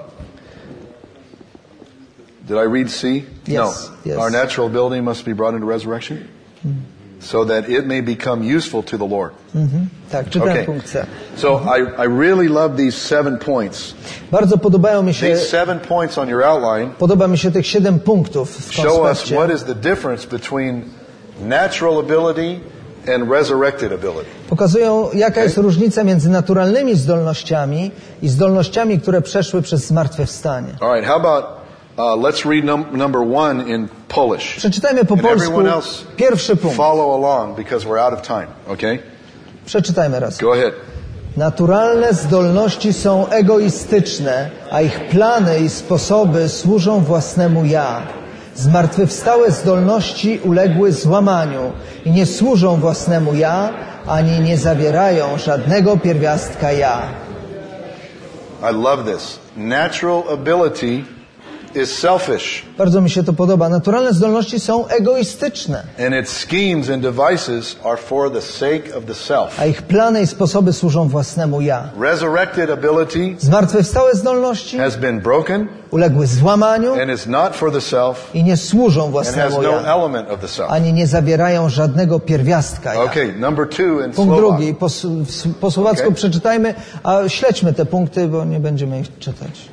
did I read C? Yes, No. yes. Our natural ability must be brought into resurrection so that it may become useful to the Lord. Tak, czytam Okay. punkt C. So I, I really love these seven points. Bardzo podobają mi się, These seven points on your outline podoba mi się tych siedem punktów w show us konspekcie. what is the difference between natural ability and resurrected ability. Pokazują, jaka jest różnica między naturalnymi zdolnościami i zdolnościami, które przeszły przez zmartwychwstanie. All right, how about uh, let's read num- number one in Polish. Przeczytajmy po And polsku everyone else pierwszy punkt. follow along because we're out of time, okay? Przeczytajmy raz. Go ahead. Naturalne zdolności są egoistyczne, a ich plany i sposoby służą własnemu ja. Zmartwychwstałe zdolności uległy złamaniu i nie służą własnemu ja, ani nie zawierają żadnego pierwiastka ja. I love this. Natural ability is selfish, Bardzo mi się to podoba. Naturalne zdolności są egoistyczne, and its schemes and devices are for the sake of the self. a ich plany i sposoby służą własnemu ja. Resurrected ability Zmartwychwstałe zdolności has been broken uległy złamaniu and is not for the self i nie służą and has własnemu no ja, element of the self. ani nie zawierają żadnego pierwiastka ja. Okay, number two in Punkt Slovak. drugi, po, po słowacku Okay. przeczytajmy, a śledźmy te punkty, bo nie będziemy ich czytać.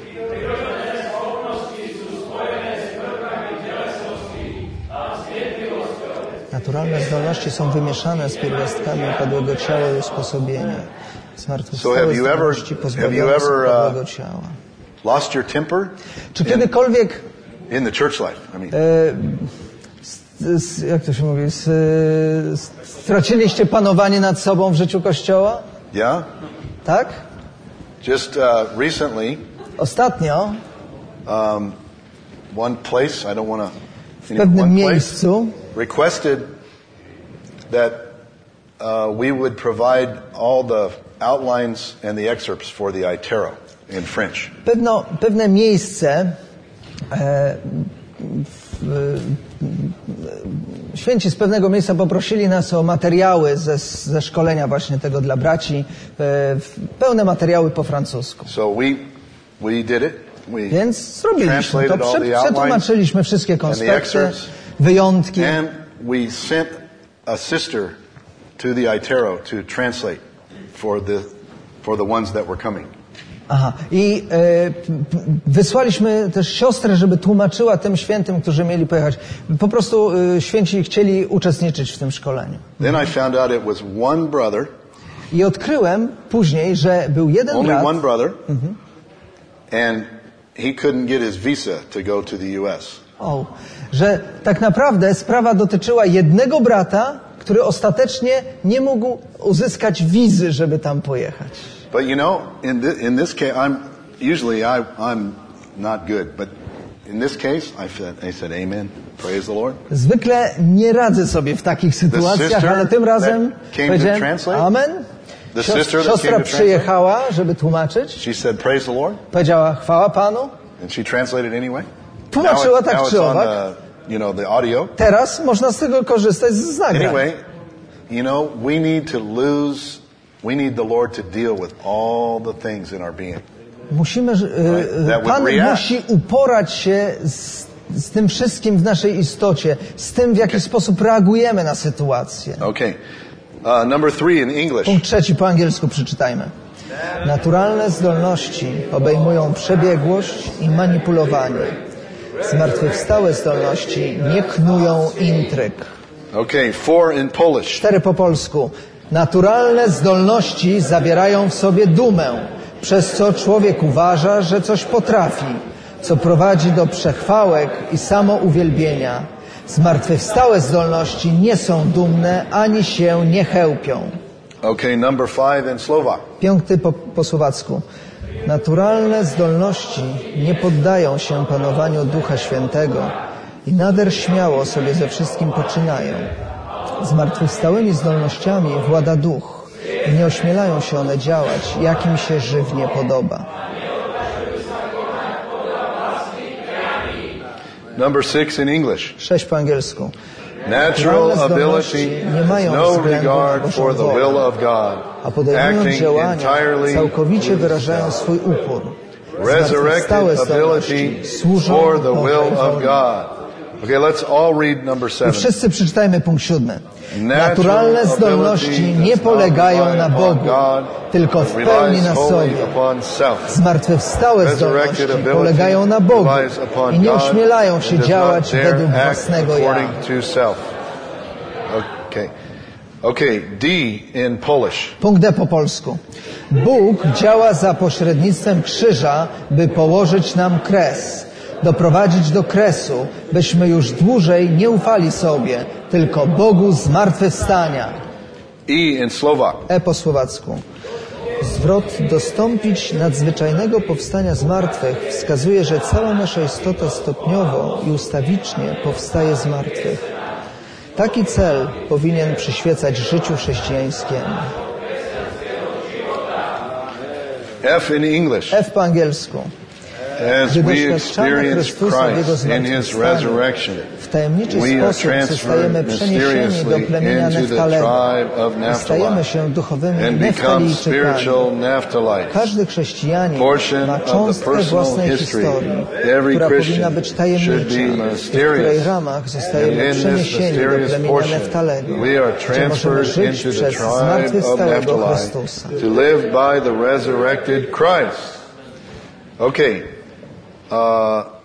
Naturalne zdolności są wymieszane z pierwiastkami upadłego ciała i usposobienia. So Zmartwychwstałe have you ever- zdolności have pozbawione you ever, uh, upadłego ciała. Lost your temper Czy kiedykolwiek, in the church life? I mean, e, s- jak to się mówi, s, s- straciliście panowanie nad sobą w życiu Kościoła? yeah? Tak? Just uh, recently, Ostatnio one place, I don't want to, w pewnym miejscu requested that uh, we would provide all the outlines and the excerpts for the Itero in French. Pewno, pewne miejsce e, w, e, święci z pewnego miejsca poprosili nas o materiały ze, ze szkolenia właśnie tego dla braci, e, w- pełne materiały po francusku. So we we did it. We Więc zrobiliśmy to, translated all Prze, the outlines przetłumaczyliśmy wszystkie and the konspekty, excerpts, wyjątki. and we sent a sister to the Itero to translate for the for the ones that were coming. Aha. I e, p- p- wysłaliśmy też siostrę, żeby tłumaczyła tym świętym, którzy mieli pojechać. Po prostu e, święci chcieli uczestniczyć w tym szkoleniu. Then I found out it was one brother, I odkryłem później, że był jeden only brat, one brother, and he couldn't get his visa to go to the U S. o, że tak naprawdę sprawa dotyczyła jednego brata, który ostatecznie nie mógł uzyskać wizy, żeby tam pojechać. But you know, in this, in this case, I'm usually I, I'm not good, but in this case, I said, I said, Amen, praise the Lord. Zwykle nie radzę sobie w takich sytuacjach, sister ale tym razem that came to powiedziałem translate? amen. The Sios- sister that Siostra came to przyjechała, żeby tłumaczyć. She said, praise the Lord, Powiedziała chwała Panu. and she translated anyway. Tłumaczyła now, it, tak now czy it's on owak. the, you know, the audio. Teraz można z tego korzystać z nagrań. Anyway, you know, we need to lose. We need the Lord to deal with all the things in our being. Musimy, że- Right. That would Pan react. musi uporać się z, z tym wszystkim w naszej istocie, z tym, w jaki sposób reagujemy na sytuację. Okay. Uh, number three in English. Punkt trzeci po angielsku przeczytajmy. Naturalne zdolności obejmują przebiegłość i manipulowanie. Zmartwychwstałe zdolności nie knują intryg. Okay, four in Polish. Cztery po polsku. Naturalne zdolności zawierają w sobie dumę, przez co człowiek uważa, że coś potrafi, co prowadzi do przechwałek i samouwielbienia. Zmartwychwstałe zdolności nie są dumne, ani się nie chełpią. Okay, number five in Slovak. Piąty po, po słowacku. Naturalne zdolności nie poddają się panowaniu Ducha Świętego i nader śmiało sobie ze wszystkim poczynają. Zmartwychwstałymi zdolnościami włada Duch i nie ośmielają się one działać, jak im się żywnie podoba. Number six in English. Sześć po angielsku. Natural ability nie has mają no względu na regard Bożą for the wolę, will of God, a podejmując acting działania, entirely całkowicie wyrażają swój upór. resurrected ability służą for the Bożej will of woli. God. Okay, let's all read number I seven. wszyscy przeczytajmy punkt siódmy. Naturalne zdolności nie polegają na Bogu, tylko w pełni na sobie. Zmartwychwstałe zdolności polegają na Bogu i nie ośmielają się działać według własnego ja. Okay. Okay, D in Polish. Punkt D po polsku. Bóg działa za pośrednictwem krzyża, by położyć nam kres. Doprowadzić do kresu, byśmy już dłużej nie ufali sobie, tylko Bogu zmartwychwstania. E in Slovak. E po słowacku. Zwrot dostąpić nadzwyczajnego powstania z martwych wskazuje, że cała nasza istota stopniowo i ustawicznie powstaje z martwych. Taki cel powinien przyświecać życiu chrześcijańskiemu. F in English. F po angielsku. As we experience Christ in His resurrection, w tajemniczy we are sposób zostajemy transferred przeniesieni do mysteriously plemienia into the Neftalego tribe of i stajemy Naphtali się duchowymi and become Neftalijczykami. spiritual Naphtalites. Każdy chrześcijanin Portion ma of the cząstkę personal własnej history. historii, Every która powinna Christian być should tajemnicza, be w której mysterious. ramach And zostajemy in this przeniesieni do mysterious plemienia portion, Neftalego, we are gdzie możemy transferred żyć into the przez tribe of zmartwychwstałego Naphtali Chrystusa. to live by the resurrected Christ. Okay. Uh,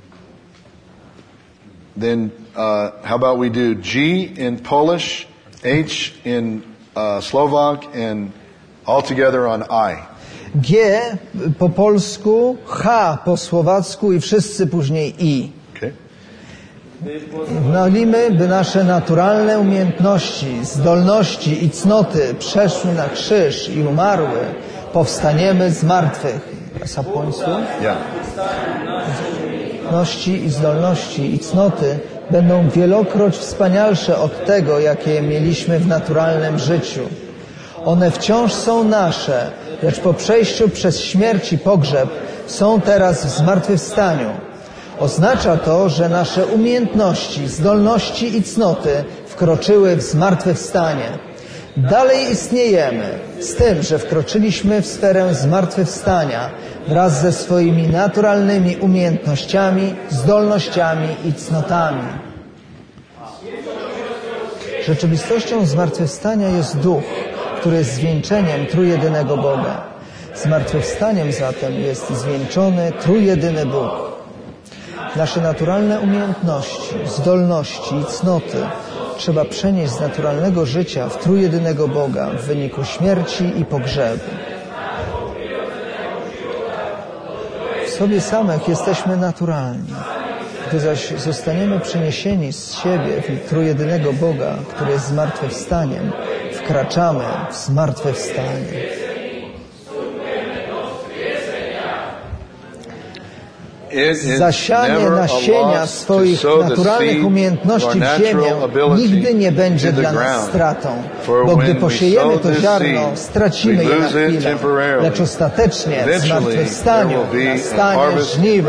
Then uh, how about we do G in Polish, H in uh, Slovak, and all together on I. G po polsku, H po słowacku i wszyscy później I. Okay. Modlimy, by nasze naturalne umiejętności, zdolności i cnoty przeszły na krzyż i umarły. Powstaniemy z martwych. Sapońsku? Yeah. Umiejętności i zdolności i cnoty będą wielokroć wspanialsze od tego, jakie mieliśmy w naturalnym życiu. One wciąż są nasze, lecz po przejściu przez śmierć i pogrzeb są teraz w zmartwychwstaniu. Oznacza to, że nasze umiejętności, zdolności i cnoty wkroczyły w zmartwychwstanie. Dalej istniejemy, z tym, że wkroczyliśmy w sferę zmartwychwstania wraz ze swoimi naturalnymi umiejętnościami, zdolnościami i cnotami. Rzeczywistością zmartwychwstania jest Duch, który jest zwieńczeniem trójjedynego Boga. Zmartwychwstaniem zatem jest zwieńczony trójjedyny Bóg. Nasze naturalne umiejętności, zdolności i cnoty trzeba przenieść z naturalnego życia w trójjedynego Boga w wyniku śmierci i pogrzebu. W sobie samych jesteśmy naturalni. Gdy zaś zostaniemy przeniesieni z siebie w trójjedynego Boga, który jest zmartwychwstaniem, wkraczamy w zmartwychwstanie. Zasianie nasienia swoich naturalnych umiejętności w ziemię nigdy nie będzie dla nas stratą, bo gdy posiejemy to ziarno, stracimy je na chwilę, lecz ostatecznie w zmartwychwstaniu nastanie żniwo.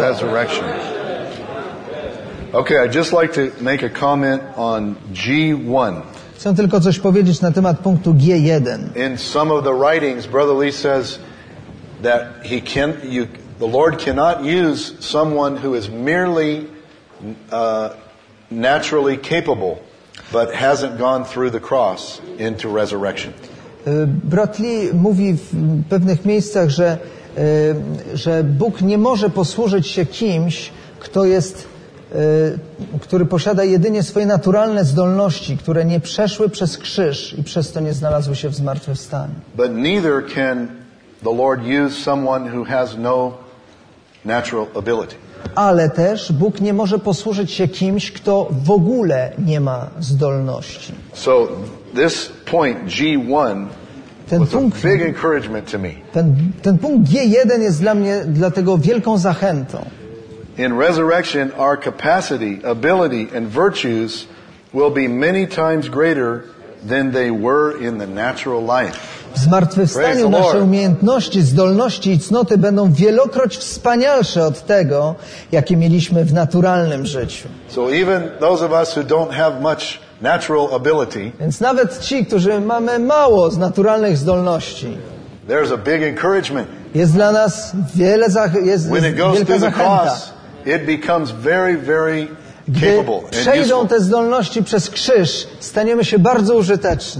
Okay, I'd just like to make a comment on G one. Chcę tylko coś powiedzieć na temat punktu G jeden. In some of the writings, Brother Lee says that he can, you, the Lord cannot use someone who is merely uh, naturally capable, but hasn't gone through the cross into resurrection. Brat Lee mówi w pewnych miejscach, że, że Bóg nie może posłużyć się kimś, kto jest który posiada jedynie swoje naturalne zdolności, które nie przeszły przez krzyż i przez to nie znalazły się w zmartwychwstaniu. But neither can the Lord use someone who has no natural ability. Ale też Bóg nie może posłużyć się kimś, kto w ogóle nie ma zdolności. So this point G one Ten was a punkt, big encouragement to me. ten, ten punkt G jeden jest dla mnie dlatego wielką zachętą. In resurrection, our capacity, ability, and virtues will be many times greater than they were in the natural life. W zmartwychwstaniu nasze umiejętności, zdolności i cnoty będą wielokroć wspanialsze od tego, jakie mieliśmy w naturalnym życiu. So even those of us who don't have much natural ability, Więc nawet ci, którzy mamy mało z naturalnych zdolności, there's a big encouragement. jest dla nas wiele zach- jest, When it jest goes wielka through the zachęta. cross, it becomes very, very Gdy capable and przejdą useful. te zdolności przez krzyż, staniemy się bardzo użyteczni.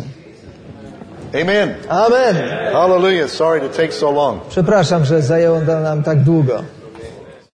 Amen. Amen. Hallelujah. Sorry to take so long. Przepraszam, że zajęło nam tak długo.